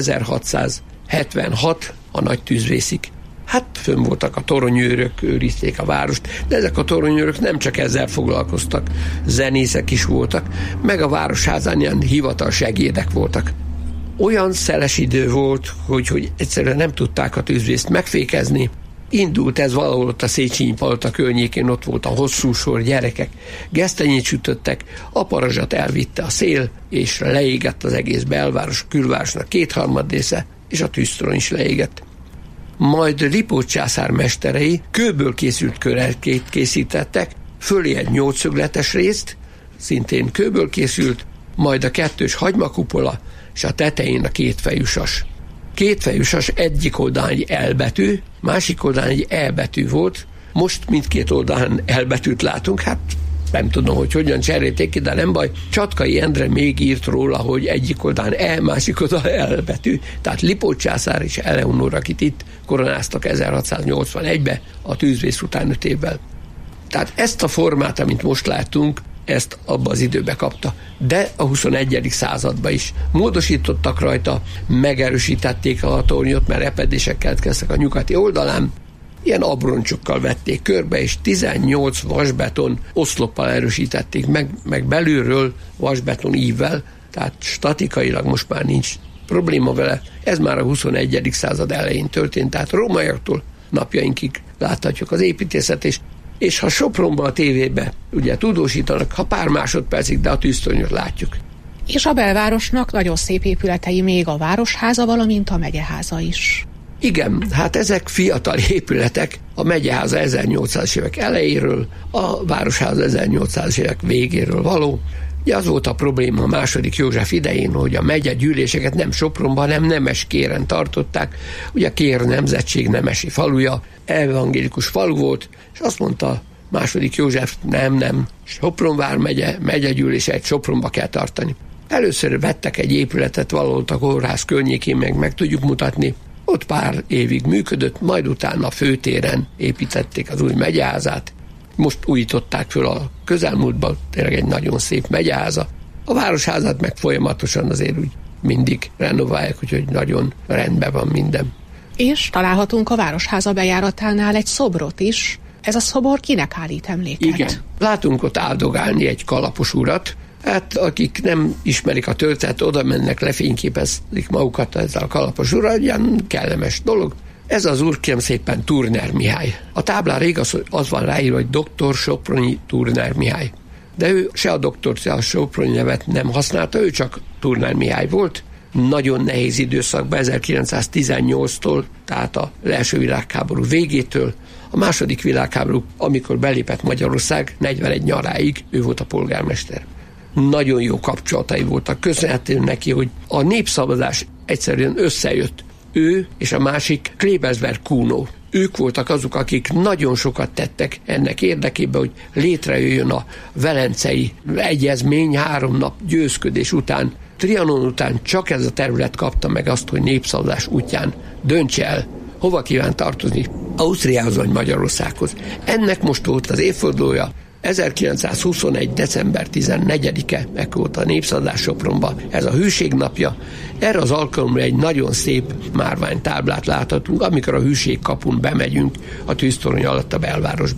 ezerhatszázhetvenhat, a nagy tűzvészig. Hát fönn voltak a toronyőrök, őrizték a várost, de ezek a toronyőrök nem csak ezzel foglalkoztak, zenészek is voltak, meg a városházán ilyen hivatalsegédek voltak. Olyan szeles idő volt, hogy, hogy egyszerűen nem tudták a tűzvészt megfékezni. Indult ez valahol ott a Széchenyi palota környékén, ott volt a hosszú sor, gyerekek gesztenyét sütöttek, a parazsat elvitte a szél, és leégett az egész belváros, külvárosnak kétharmad része, és a tűztorony is leégett. Majd Lipót császár mesterei kőből készült körerkélyt készítettek, fölé egy nyolcszögletes részt, szintén kőből készült, majd a kettős hagymakupola, és a tetején a kétfejű sas. Kétfejű sas egyik oldalán egy L betű, másik oldalán egy E betű volt, most mindkét oldalán L betűt látunk, hát nem tudom, hogy hogyan cserélték ki, de nem baj. Csatkai Endre még írt róla, hogy egyik oldalán E, másik oldalán L betű, tehát Lipót császár és Eleonóra, akit itt koronáztak ezerhatszáznyolcvanegyben, a tűzvész után öt évvel. Tehát ezt a formát, amit most látunk, ezt abba az időbe kapta. De a huszonegyedik században is módosítottak rajta, megerősítették a tornyot, mert repedések keletkeztek a nyugati oldalán, ilyen abroncsokkal vették körbe, és tizennyolc vasbeton oszloppal erősítették meg, meg belülről vasbeton ívvel, tehát statikailag most már nincs probléma vele. Ez már a huszonegyedik század elején történt, tehát rómaiaktól napjainkig láthatjuk az építészet, és és ha Sopronban a tévébe ugye tudósítanak, ha pár másodpercig, de a tűztornyot látjuk. És a belvárosnak nagyon szép épületei, még a városháza, valamint a megyeháza is. Igen, hát ezek fiatal épületek, a megyeháza ezernyolcszázas évek elejéről, a városháza ezernyolcszázas évek végéről való. Ugye az volt a probléma a második József idején, hogy a megyegyűléseket nem Sopronban, hanem Nemeskéren tartották. Ugye a Kér nemzetség nemesi faluja, evangélikus falu volt, és azt mondta második József, nem, nem, Sopron vármegye, megyegyűléseit Sopronba kell tartani. Először vettek egy épületet valahol a kórház környékén, meg meg tudjuk mutatni. Ott pár évig működött, majd utána a főtéren építették az új megyeházát. Most újították föl a közelmúltban, tényleg egy nagyon szép megyeháza. A városházat meg folyamatosan azért úgy mindig renoválják, úgyhogy nagyon rendben van minden. És találhatunk a városháza bejáratánál egy szobrot is. Ez a szobor kinek állít emléket? Igen. Látunk ott áldogálni egy kalapos urat. Hát akik nem ismerik a történetet, oda mennek, lefényképezik magukat ezzel a kalapos urat, ilyen kellemes dolog. Ez az úr kérem szépen Turner Mihály. A táblára igaz, az van ráírva, hogy doktor Soproni Turner Mihály. De ő se a doktor, se a Soproni nevet nem használta, ő csak Turner Mihály volt. Nagyon nehéz időszakban, ezerkilencszáztizennyolctól, tehát a első világháború végétől, a második világháború, amikor belépett Magyarország, negyvenegy nyaráig ő volt a polgármester. Nagyon jó kapcsolatai voltak, köszönhető neki, hogy a népszavazás egyszerűen összejött. Ő és a másik Klebersberg Kuno. Ők voltak azok, akik nagyon sokat tettek ennek érdekében, hogy létrejöjjön a velencei egyezmény három nap győzködés után. Trianon után csak ez a terület kapta meg azt, hogy népszavazás útján döntse el, hova kíván tartozni, Ausztriához vagy Magyarországhoz. Ennek most volt az évfordulója, ezerkilencszázhuszonegy. december tizennegyedike, ekkor volt a népszavazás Sopronban, ez a hűség napja. Erre az alkalomra egy nagyon szép márványtáblát láthatunk, amikor a hűség kapun bemegyünk a tűztorony alatt a belvárosba.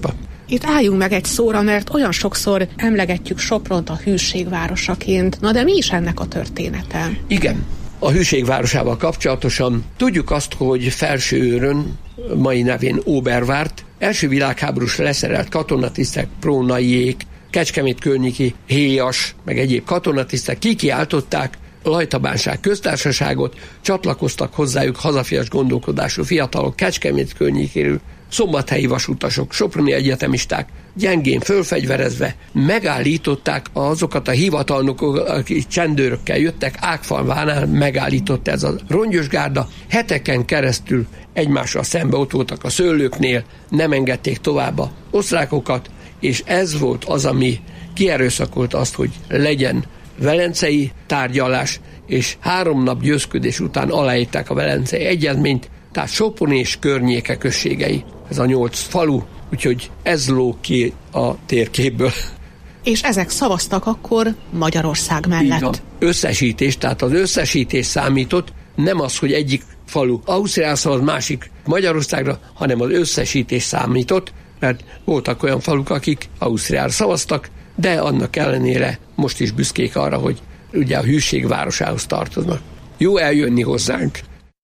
Itt álljunk meg egy szóra, mert olyan sokszor emlegetjük Sopront a hűség városaként. Na de mi is ennek a története? Igen. A hűség városával kapcsolatosan tudjuk azt, hogy Felsőőrön, mai nevén Obervárt, első világháborús leszerelt katonatisztek, Prónaiék, Kecskemét környéki héjas, meg egyéb katonatisztek kikiáltották a Lajta-Bánság köztársaságot, csatlakoztak hozzájuk hazafias gondolkodású fiatalok Kecskemét környékéről, szombathelyi vasutasok, soproni egyetemisták, gyengén fölfegyverezve megállították azokat a hivatalnokokat, akik csendőrökkel jöttek, Ágfalvánál megállított ez a rongyosgárda, heteken keresztül egymással szembe ott voltak a szőlőknél, nem engedték tovább a osztrákokat, és ez volt az, ami kierőszakolt azt, hogy legyen velencei tárgyalás, és három nap győzködés után aláírták a velencei egyezményt, tehát Sopron és környéke községei, ez a nyolc falu, úgyhogy ez lóg ki a térképből. És ezek szavaztak akkor Magyarország mellett. Összesítés, tehát az összesítés számított, nem az, hogy egyik falu Ausztriára szavaz, másik Magyarországra, hanem az összesítés számított, mert voltak olyan faluk, akik Ausztriára szavaztak, de annak ellenére most is büszkék arra, hogy ugye a hűség városához tartoznak. Jó eljönni hozzánk.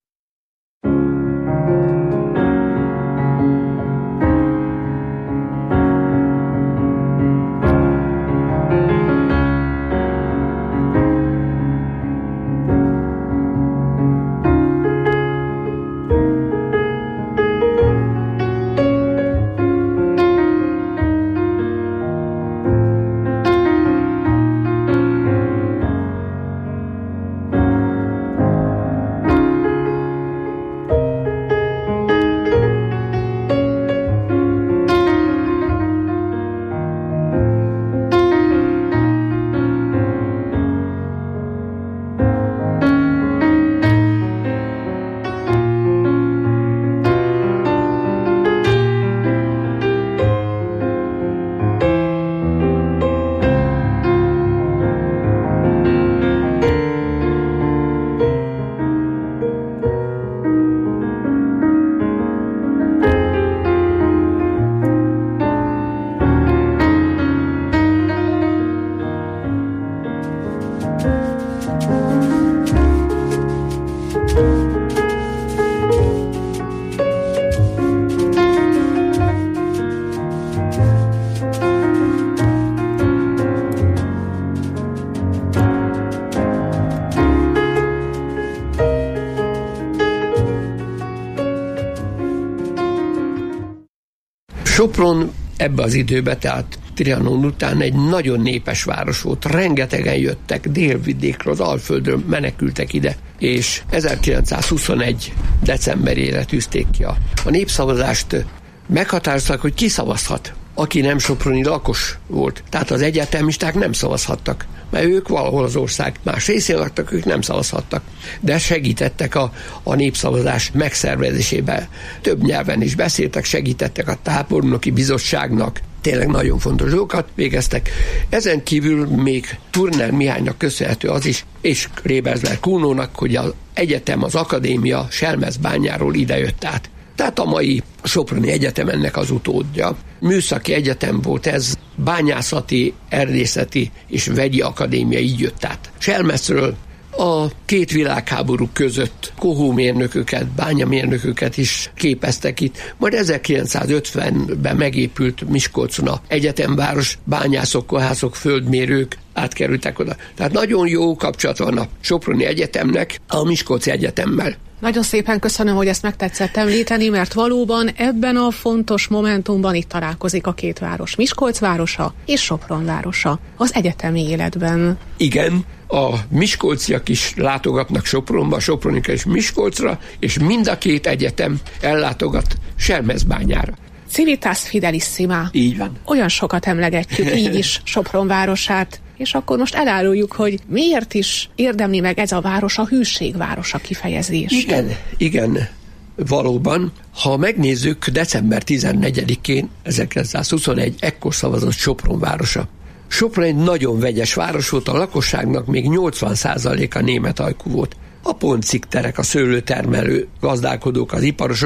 Sopron ebbe az időben, tehát Trianon után egy nagyon népes város volt, rengetegen jöttek délvidékről, az Alföldről menekültek ide, és ezerkilencszázhuszonegy decemberére tűzték ki a, a népszavazást, meghatározták, hogy ki szavazhat, aki nem soproni lakos volt. Tehát az egyetemisták nem szavazhattak, mert ők valahol az ország más részén laktak, ők nem szavazhattak. De segítettek a, a népszavazás megszervezésébe. Több nyelven is beszéltek, segítettek a tábornoki bizottságnak, tényleg nagyon fontos dolgokat végeztek. Ezen kívül még Turner Mihálynak köszönhető az is, és Rébersberg Kunónak, hogy az egyetem, az akadémia Selmecbányáról idejött át. Tehát a mai Soproni Egyetem ennek az utódja. Műszaki egyetem volt ez, bányászati, erdészeti és vegyi akadémia így jött át. Selmecről a két világháború között kohómérnököket, bányamérnököket is képeztek itt. Majd ezerkilencszázötvenben megépült Miskolcon a egyetemváros, bányászok, kohászok, földmérők átkerültek oda. Tehát nagyon jó kapcsolat van a Soproni Egyetemnek a Miskolci Egyetemmel. Nagyon szépen köszönöm, hogy ezt megtetszett említeni, mert valóban ebben a fontos momentumban itt találkozik a két város, Miskolc városa és Sopron városa az egyetemi életben. Igen, a miskolciak is látogatnak Sopronba, a sopronik és Miskolcra, és mind a két egyetem ellátogat Selmecbányára. Civitas Fidelissima. Így van. Olyan sokat emlegetjük így is Sopron városát, és akkor most eláruljuk, hogy miért is érdemli meg ez a város a hűség városa kifejezés. Igen, igen, valóban. Ha megnézzük, december tizennegyedikén ezerkilencszázhuszonegy ekkor szavazott Sopron városa. Sopron egy nagyon vegyes város volt, a lakosságnak még nyolcvan százaléka német ajkú volt. A poncikterek, a szőlőtermelő gazdálkodók, az iparosok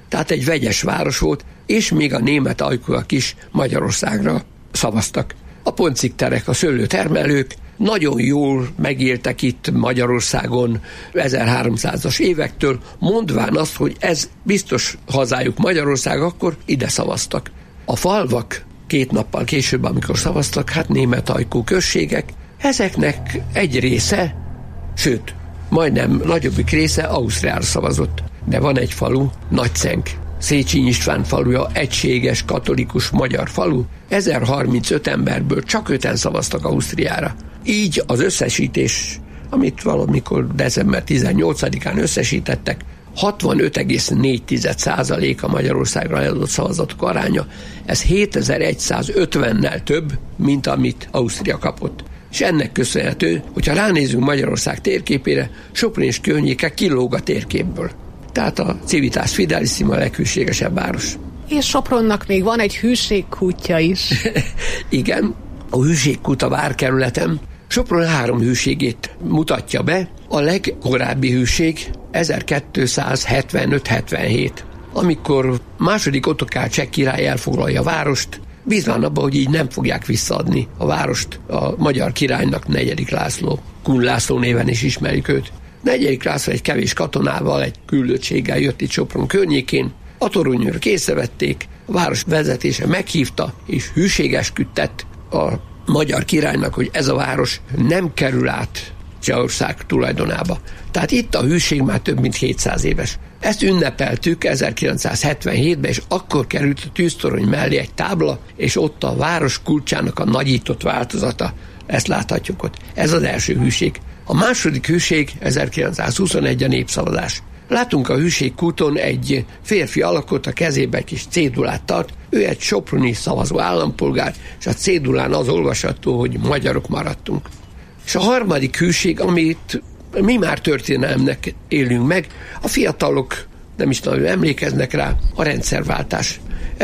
Tehát egy vegyes város volt, és még a német ajkúak is Magyarországra szavaztak. A poncikterek, a szőlőtermelők nagyon jól megéltek itt Magyarországon ezerháromszázas évektől, mondván azt, hogy ez biztos hazájuk Magyarország, akkor ide szavaztak. A falvak két nappal később, amikor szavaztak, hát német ajkú községek, ezeknek egy része, sőt, majdnem nagyobbik része Ausztriára szavazott. De van egy falu, Nagycenk, Széchenyi István faluja, egységes katolikus magyar falu, ezerharmincöt emberből csak öten szavaztak Ausztriára. Így az összesítés, amit valamikor december tizennyolcadikán összesítettek, hatvanöt egész négy százalék a Magyarországra eladott szavazatok aránya. Ez hétezer-százötvennel több, mint amit Ausztria kapott. És ennek köszönhető, hogyha ránézünk Magyarország térképére, Sopron és környéke kilóg a térképből. Tehát a Civitas Fidelissima a leghűségesebb város. És Sopronnak még van egy hűségkútja is. Igen, a hűségkút a várkerületem Sopron három hűségét mutatja be. A legkorábbi hűség ezerkétszázhetvenöt hetvenhét, amikor második Ottokár cseh király elfoglalja a várost, bízván abban, hogy így nem fogják visszaadni a várost a magyar királynak, negyedik László. Kun László néven is ismerik őt. negyedik László egy kevés katonával, egy küldöttséggel jött itt Sopron környékén, a toronyőrök észrevették, a város vezetése meghívta, és hűségesküdtett a magyar királynak, hogy ez a város nem kerül át Csehország tulajdonába. Tehát itt a hűség már több mint hétszáz éves. Ezt ünnepeltük ezerkilencszázhetvenhétben, és akkor került a tűztorony mellé egy tábla, és ott a város kulcsának a nagyított változata. Ezt láthatjuk ott. Ez az első hűség. A második hűség ezerkilencszázhuszonegy a népszavazás. Látunk a hűségkúton egy férfi alakot, a kezébe egy kis cédulát tart, ő egy soproni szavazó állampolgár, és a cédulán az olvasható, hogy magyarok maradtunk. És a harmadik hűség, amit mi már történelemnek élünk meg, a fiatalok nem is nagyon emlékeznek rá, a rendszerváltás.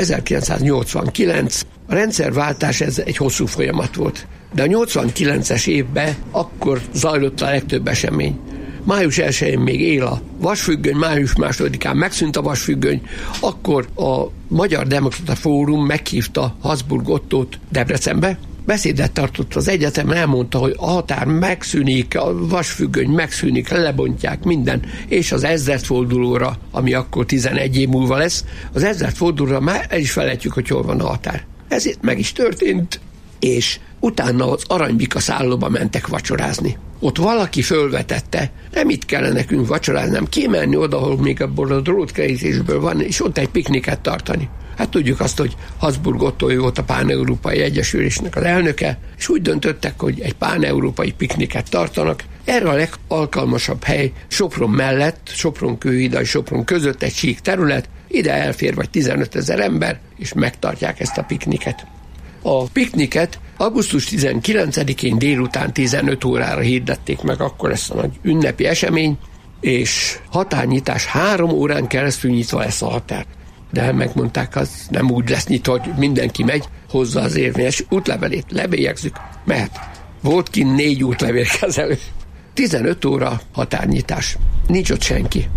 ezerkilencszáznyolcvankilenc, a rendszerváltás ez egy hosszú folyamat volt. De a nyolcvankilences évben akkor zajlott a legtöbb esemény. május elsején még él a vasfüggöny, május másodikán megszűnt a vasfüggöny, akkor a Magyar Demokrata Fórum meghívta Habsburg Ottót Debrecenbe, beszédet tartott az egyetemen, elmondta, hogy a határ megszűnik, a vasfüggöny megszűnik, lebontják minden, és az ezredfordulóra, ami akkor tizenegy év múlva lesz, az ezredfordulóra már el is felejtjük, hogy hol van a határ. Ez itt meg is történt, és utána az Aranybika szállóba mentek vacsorázni. Ott valaki fölvetette, nem itt kellene nekünk vacsorázni, nem kimenni oda, ahol még abból a drótkerítésből van, és ott egy pikniket tartani. Hát tudjuk azt, hogy Habsburg Ottó volt a Pán-Európai Egyesülésnek az elnöke, és úgy döntöttek, hogy egy pán-európai pikniket tartanak. Erre a legalkalmasabb hely Sopron mellett, Sopron-Kőhida és Sopron között egy sík terület, ide elfér vagy tizenötezer ember, és megtartják ezt a pikniket. A pikniket augusztus tizenkilencedikén délután tizenöt órára hirdették meg, akkor ezt a nagy ünnepi esemény, és határnyitás három órán keresztül nyitva lesz a határ. De megmondták, az nem úgy lesz nyitva, hogy mindenki megy, hozza az érvényes útlevelét, lebélyegzük, mehet. Volt kint négy útlevélkezelő. tizenöt óra határnyitás. Nincs ott senki.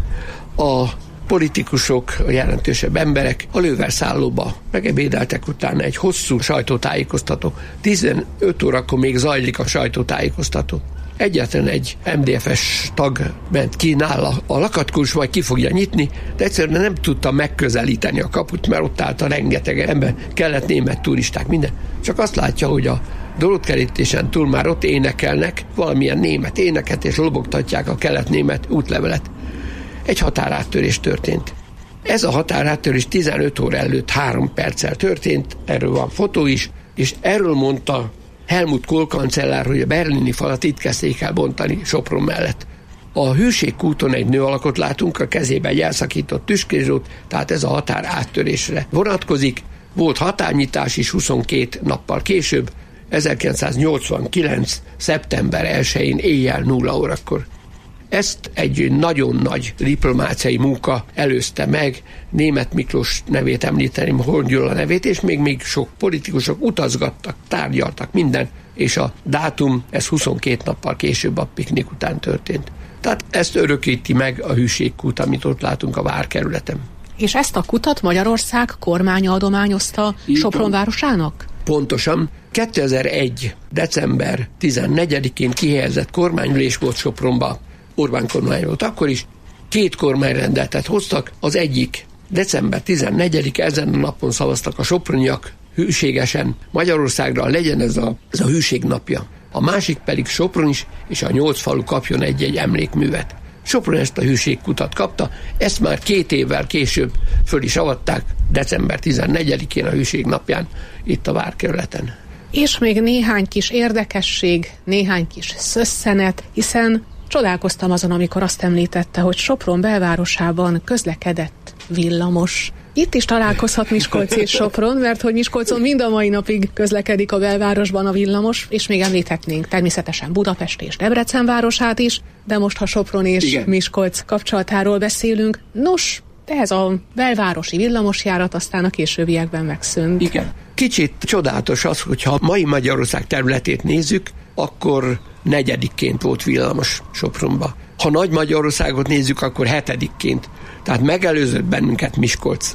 A politikusok, a jelentősebb emberek a lőverszállóba megebédeltek, utána egy hosszú sajtótájékoztató. tizenöt órakor még zajlik a sajtótájékoztató. Egyetlen egy em dé ef es tag ment ki nála a lakatkulcs, vagy ki fogja nyitni, de egyszerűen nem tudta megközelíteni a kaput, mert ott állt a rengeteg ember, kellett német turisták, minden. Csak azt látja, hogy a drótkerítésen túl már ott énekelnek valamilyen német éneket, és lobogtatják a kelet-német útlevelet. Egy határáttörés történt. Ez a határáttörés tizenöt óra előtt három perccel történt, erről van fotó is, és erről mondta Helmut Kohl kancellár, hogy a berlini falat itt kezdték el bontani Sopron mellett. A hűségkúton egy nő alakot látunk, a kezében egy elszakított tüskézsót, tehát ez a határ áttörésre vonatkozik. Volt határnyitás is huszonkét nappal később, ezerkilencszáznyolcvankilenc. szeptember elsején éjjel nulla órakor. Ezt egy nagyon nagy diplomáciai munka előzte meg, Németh Miklós nevét említeni, Horn Gyula nevét, és még, még sok politikusok utazgattak, tárgyaltak minden, és a dátum, ez huszonkét nappal később a piknik után történt. Tehát ezt örökíti meg a hűségkút, amit ott látunk a várkerületen. És ezt a kutat Magyarország kormánya adományozta Így Sopron van. városának? Pontosan. kétezer-egy. december tizennegyedikén kihelyezett kormányülés volt Sopronba. Orbán kormány volt akkor is. Két kormányrendeletet hoztak. Az egyik december tizennegyedike, ezen a napon szavaztak a soproniak hűségesen Magyarországra, legyen ez a, ez a hűség napja. A másik pedig Sopron is, és a nyolc falu kapjon egy-egy emlékművet. Sopron ezt a hűségkutat kapta, ezt már két évvel később föl is avatták, december tizennegyedikén a hűség napján itt a várkerületen. És még néhány kis érdekesség, néhány kis szösszenet, hiszen csodálkoztam azon, amikor azt említette, hogy Sopron belvárosában közlekedett villamos. Itt is találkozhat Miskolc és Sopron, mert hogy Miskolcon mind a mai napig közlekedik a belvárosban a villamos, és még említhetnénk természetesen Budapest és Debrecen városát is, de most, ha Sopron és Igen. Miskolc kapcsolatáról beszélünk, nos, de ez a belvárosi villamosjárat aztán a későbbiekben megszűnt. Igen. Kicsit csodálatos az, hogyha mai Magyarország területét nézzük, akkor negyedikként volt villamos Sopronba. Ha Nagy Magyarországot nézzük, akkor hetedikként. Tehát megelőzött bennünket Miskolc.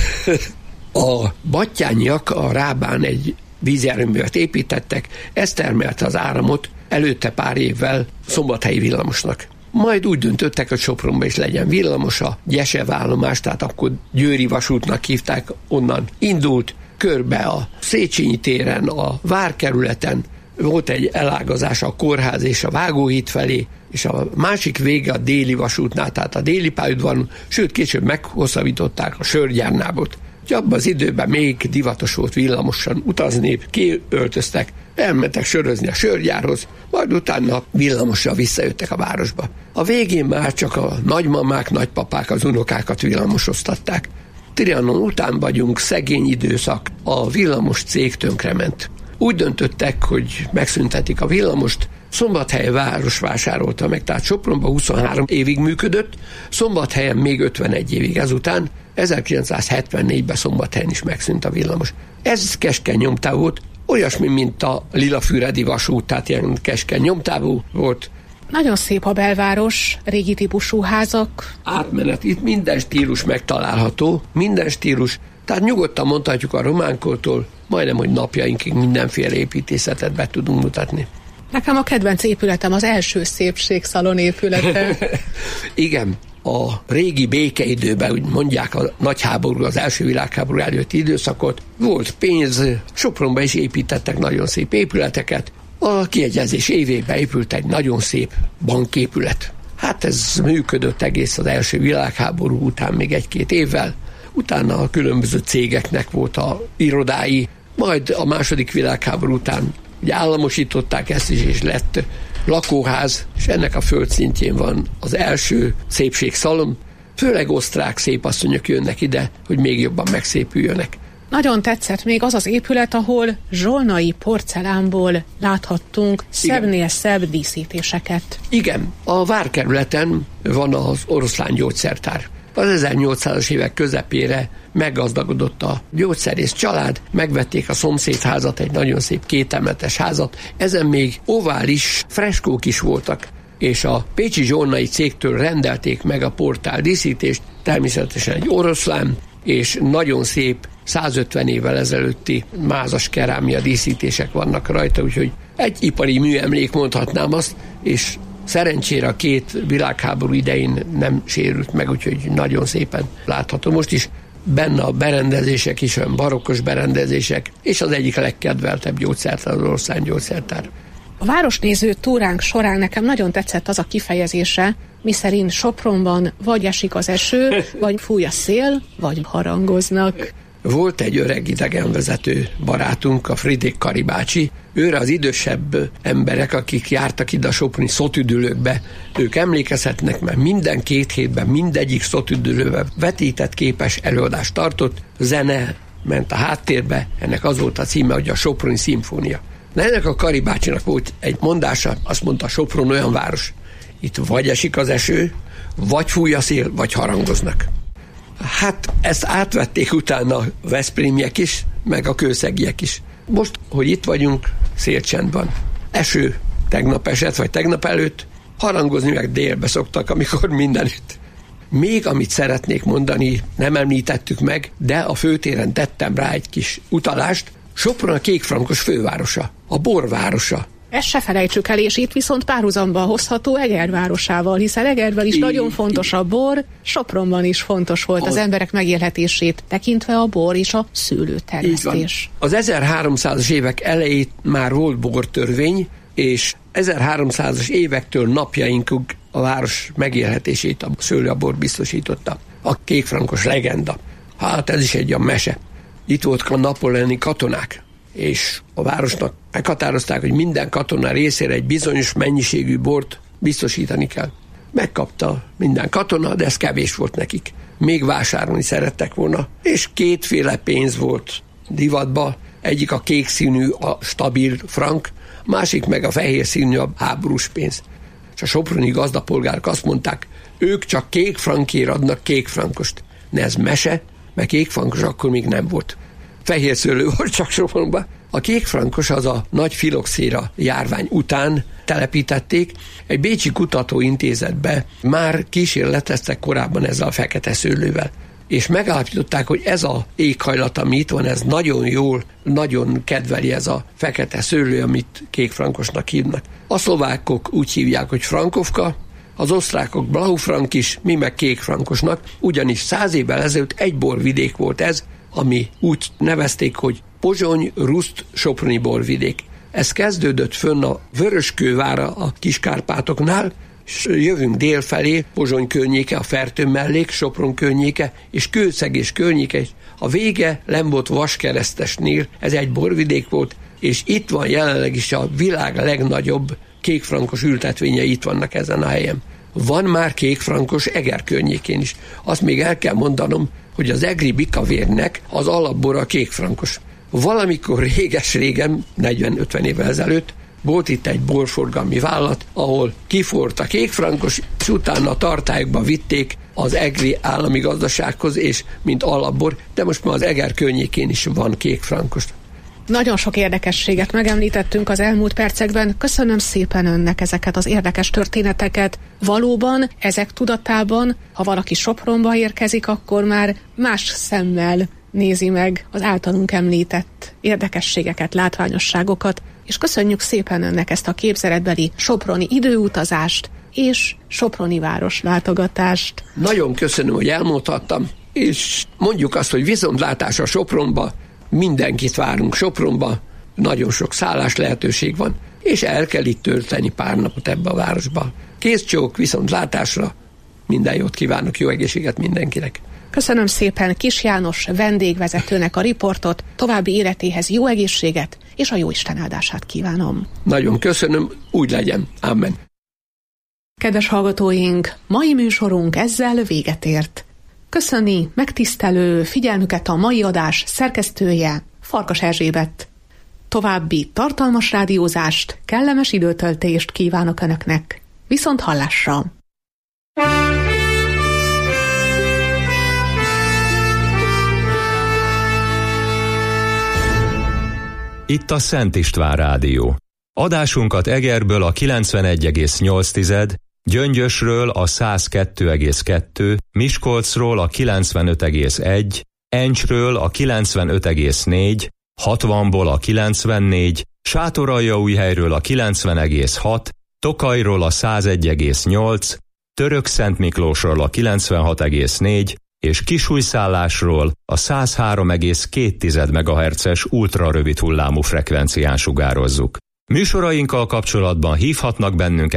A battyányiak a Rábán egy vízjárművet építettek, ez termelte az áramot előtte pár évvel szombathelyi villamosnak. Majd úgy döntöttek, hogy Sopronba is legyen villamos, a Gyesev állomás, tehát akkor Győri vasútnak hívták, onnan indult, körbe a Széchenyi téren, a várkerületen, volt egy elágazás a kórház és a Vágóhíd felé, és a másik vége a déli vasútnál, tehát a déli pályaudvaron, sőt később meghosszabbították a sörgyárnábot. Abban az időben még divatos volt villamosan utazni, kiöltöztek, elmentek sörözni a sörgyárhoz, majd utána villamosra visszajöttek a városba. A végén már csak a nagymamák, nagypapák az unokákat villamosoztatták. Trianon után vagyunk, szegény időszak, a villamos cég tönkrement. Úgy döntöttek, hogy megszüntetik a villamost, Szombathely város vásárolta meg, tehát Sopronban huszonhárom évig működött, Szombathelyen még ötvenegy évig, ezután ezerkilencszázhetvennégyben Szombathelyen is megszűnt a villamos. Ez keskeny nyomtávú volt, olyasmi, mint a Lilafüredi vasút, tehát ilyen keskeny nyomtávú volt. Nagyon szép a belváros, régi típusú házak. Átmenet, itt minden stílus megtalálható, minden stílus, tehát nyugodtan mondhatjuk a románkortól, majdnem, hogy napjainkig mindenféle építészetet be tudunk mutatni. Nekem a kedvenc épületem az első szépségszalon épülete. Igen, a régi békeidőben, úgy mondják, a nagy háború, az első világháború előtti időszakot, volt pénz, Sopronban is építettek nagyon szép épületeket. A kiegyezés évében épült egy nagyon szép banképület. Hát ez működött egész az első világháború után még egy-két évvel. Utána a különböző cégeknek volt a irodái, majd a második világháború után ugye államosították ezt is, és lett lakóház, és ennek a földszintjén van az első szépségszalon. Főleg osztrák szépasszonyok jönnek ide, hogy még jobban megszépüljönek. Nagyon tetszett még az az épület, ahol zsolnai porcelánból láthattunk szebbnél szebb díszítéseket. Igen, a várkerületen van az oroszlán gyógyszertár. Az ezernyolcszázas évek közepére meggazdagodott a gyógyszerész család, megvették a szomszédházat, egy nagyon szép kétemeletes házat, ezen még ovális freskók is voltak, és a pécsi zsolnai cégtől rendelték meg a portál díszítést, természetesen egy oroszlán, és nagyon szép százötven évvel ezelőtti mázas kerámia díszítések vannak rajta, úgyhogy egy ipari műemlék, mondhatnám azt, és szerencsére a két világháború idején nem sérült meg, úgyhogy nagyon szépen látható. Most is benne a berendezések is, olyan barokkos berendezések, és az egyik legkedveltebb gyógyszertár, az oroszlán gyógyszertár. A városnéző túránk során nekem nagyon tetszett az a kifejezése, miszerint Sopronban vagy esik az eső, vagy fúj a szél, vagy harangoznak. Volt egy öreg idegenvezető barátunk, a Friedrich Kari bácsi, őre az idősebb emberek, akik jártak ide a soproni szotüdülőkbe, ők emlékezhetnek, mert minden két hétben mindegyik szotüdülőbe vetített képes előadást tartott, zene ment a háttérbe, ennek az volt a címe, hogy a Soproni szimfónia. Na, ennek a Kari bácsinak volt egy mondása, azt mondta, Sopron olyan város, itt vagy esik az eső, vagy fúj a szél, vagy harangoznak. Hát ezt átvették utána a veszprémiek is, meg a kőszegiek is. Most, hogy itt vagyunk, szélcsend van. Eső tegnap esett, vagy tegnap előtt, harangozni meg délbe szoktak, amikor mindenütt. Még amit szeretnék mondani, nem említettük meg, de a főtéren tettem rá egy kis utalást. Sopron a kékfrankos fővárosa, a borvárosa. Ezt se felejtsük el, és itt viszont párhuzamba hozható Eger városával, hiszen Egerben is I, nagyon fontos a bor, Sopronban is fontos volt az, az emberek megélhetését tekintve a bor és a szőlőtermesztés. Az ezerháromszázas évek elején már volt bortörvény, és ezerháromszázas évektől napjainkig a város megélhetését a szőlőbor biztosította. A kékfrankos legenda. Hát ez is egy olyan mese. Itt voltak a napóleoni katonák, és a városnak meghatározták, hogy minden katona részére egy bizonyos mennyiségű bort biztosítani kell. Megkapta minden katona, de ez kevés volt nekik. Még vásárolni szerettek volna, és kétféle pénz volt divatba. Egyik a kék színű, a stabil frank, másik meg a fehér színű, a háborús pénz. És a soproni gazdapolgárok azt mondták, ők csak kék frankért adnak kék frankost. Ne ez mese, mert kék frankos akkor még nem volt. Fehér szőlő volt csak Sopronban. A kékfrankos az a nagy filoxéra járvány után telepítették. Egy bécsi kutatóintézetbe már kísérleteztek korábban ezzel a fekete szőlővel. És megállapították, hogy ez a éghajlat, ami itt van, ez nagyon jól, nagyon kedveli ez a fekete szőlő, amit kékfrankosnak hívnak. A szlovákok úgy hívják, hogy frankovka, az osztrákok blaufrank is, mi meg kékfrankosnak, ugyanis száz évvel ezelőtt egy borvidék volt ez, ami úgy nevezték, hogy Pozsony-Ruszt-Soproni borvidék. Ez kezdődött fönn a Vöröskővára a Kiskárpátoknál, és jövünk délfelé, Pozsony környéke, a Fertő mellék, Sopron környéke, és Kőszeg és környéke. A vége Lembot-Vaskeresztesnél, ez egy borvidék volt, és itt van jelenleg is a világ legnagyobb kékfrankos ültetvényei, itt vannak ezen a helyen. Van már kékfrankos Eger környékén is. Azt még el kell mondanom, hogy az egri bikavérnek az alapbora kékfrankos. Valamikor réges-régen, negyven-ötven évvel ezelőtt volt itt egy borforgalmi vállalat, ahol kiforrt a kékfrankos, és utána a tartályokba vitték az egri állami gazdasághoz, és mint alapbor, de most már az Eger környékén is van kékfrankos. Nagyon sok érdekességet megemlítettünk az elmúlt percekben. Köszönöm szépen önnek ezeket az érdekes történeteket. Valóban ezek tudatában, ha valaki Sopronba érkezik, akkor már más szemmel nézi meg az általunk említett érdekességeket, látványosságokat, és köszönjük szépen önnek ezt a képzeletbeli soproni időutazást és soproni város látogatást. Nagyon köszönöm, hogy elmondhattam, és mondjuk azt, hogy viszontlátás a Sopronba, mindenkit várunk Sopronba, nagyon sok szállás lehetőség van, és el kell itt tölteni pár napot ebbe a városba. Kész csók, viszontlátásra, minden jót kívánok, jó egészséget mindenkinek. Köszönöm szépen Kis János vendégvezetőnek a riportot, további életéhez jó egészséget, és a jóisten áldását kívánom. Nagyon köszönöm, úgy legyen. Amen. Kedves hallgatóink, mai műsorunk ezzel véget ért. Köszöni megtisztelő figyelmüket a mai adás szerkesztője, Farkas Erzsébet. További tartalmas rádiózást, kellemes időtöltést kívánok Önöknek. Viszont hallásra! Itt a Szent István Rádió. Adásunkat Egerből a kilencvenegy egész nyolc, Gyöngyösről a száz kettő egész kettő, Miskolcról a kilencvenöt egész egy, Encsről a kilencvenöt egész négy, hatvanból a kilencvennégy, Sátoraljaújhelyről a kilencven egész hat, Tokajról a száz egy egész nyolc, Törökszentmiklósról a kilencvenhat egész négy, és Kisújszállásról a száz három egész két megahertzes ultrarövid hullámú frekvencián sugározzuk. Műsorainkkal kapcsolatban hívhatnak bennünket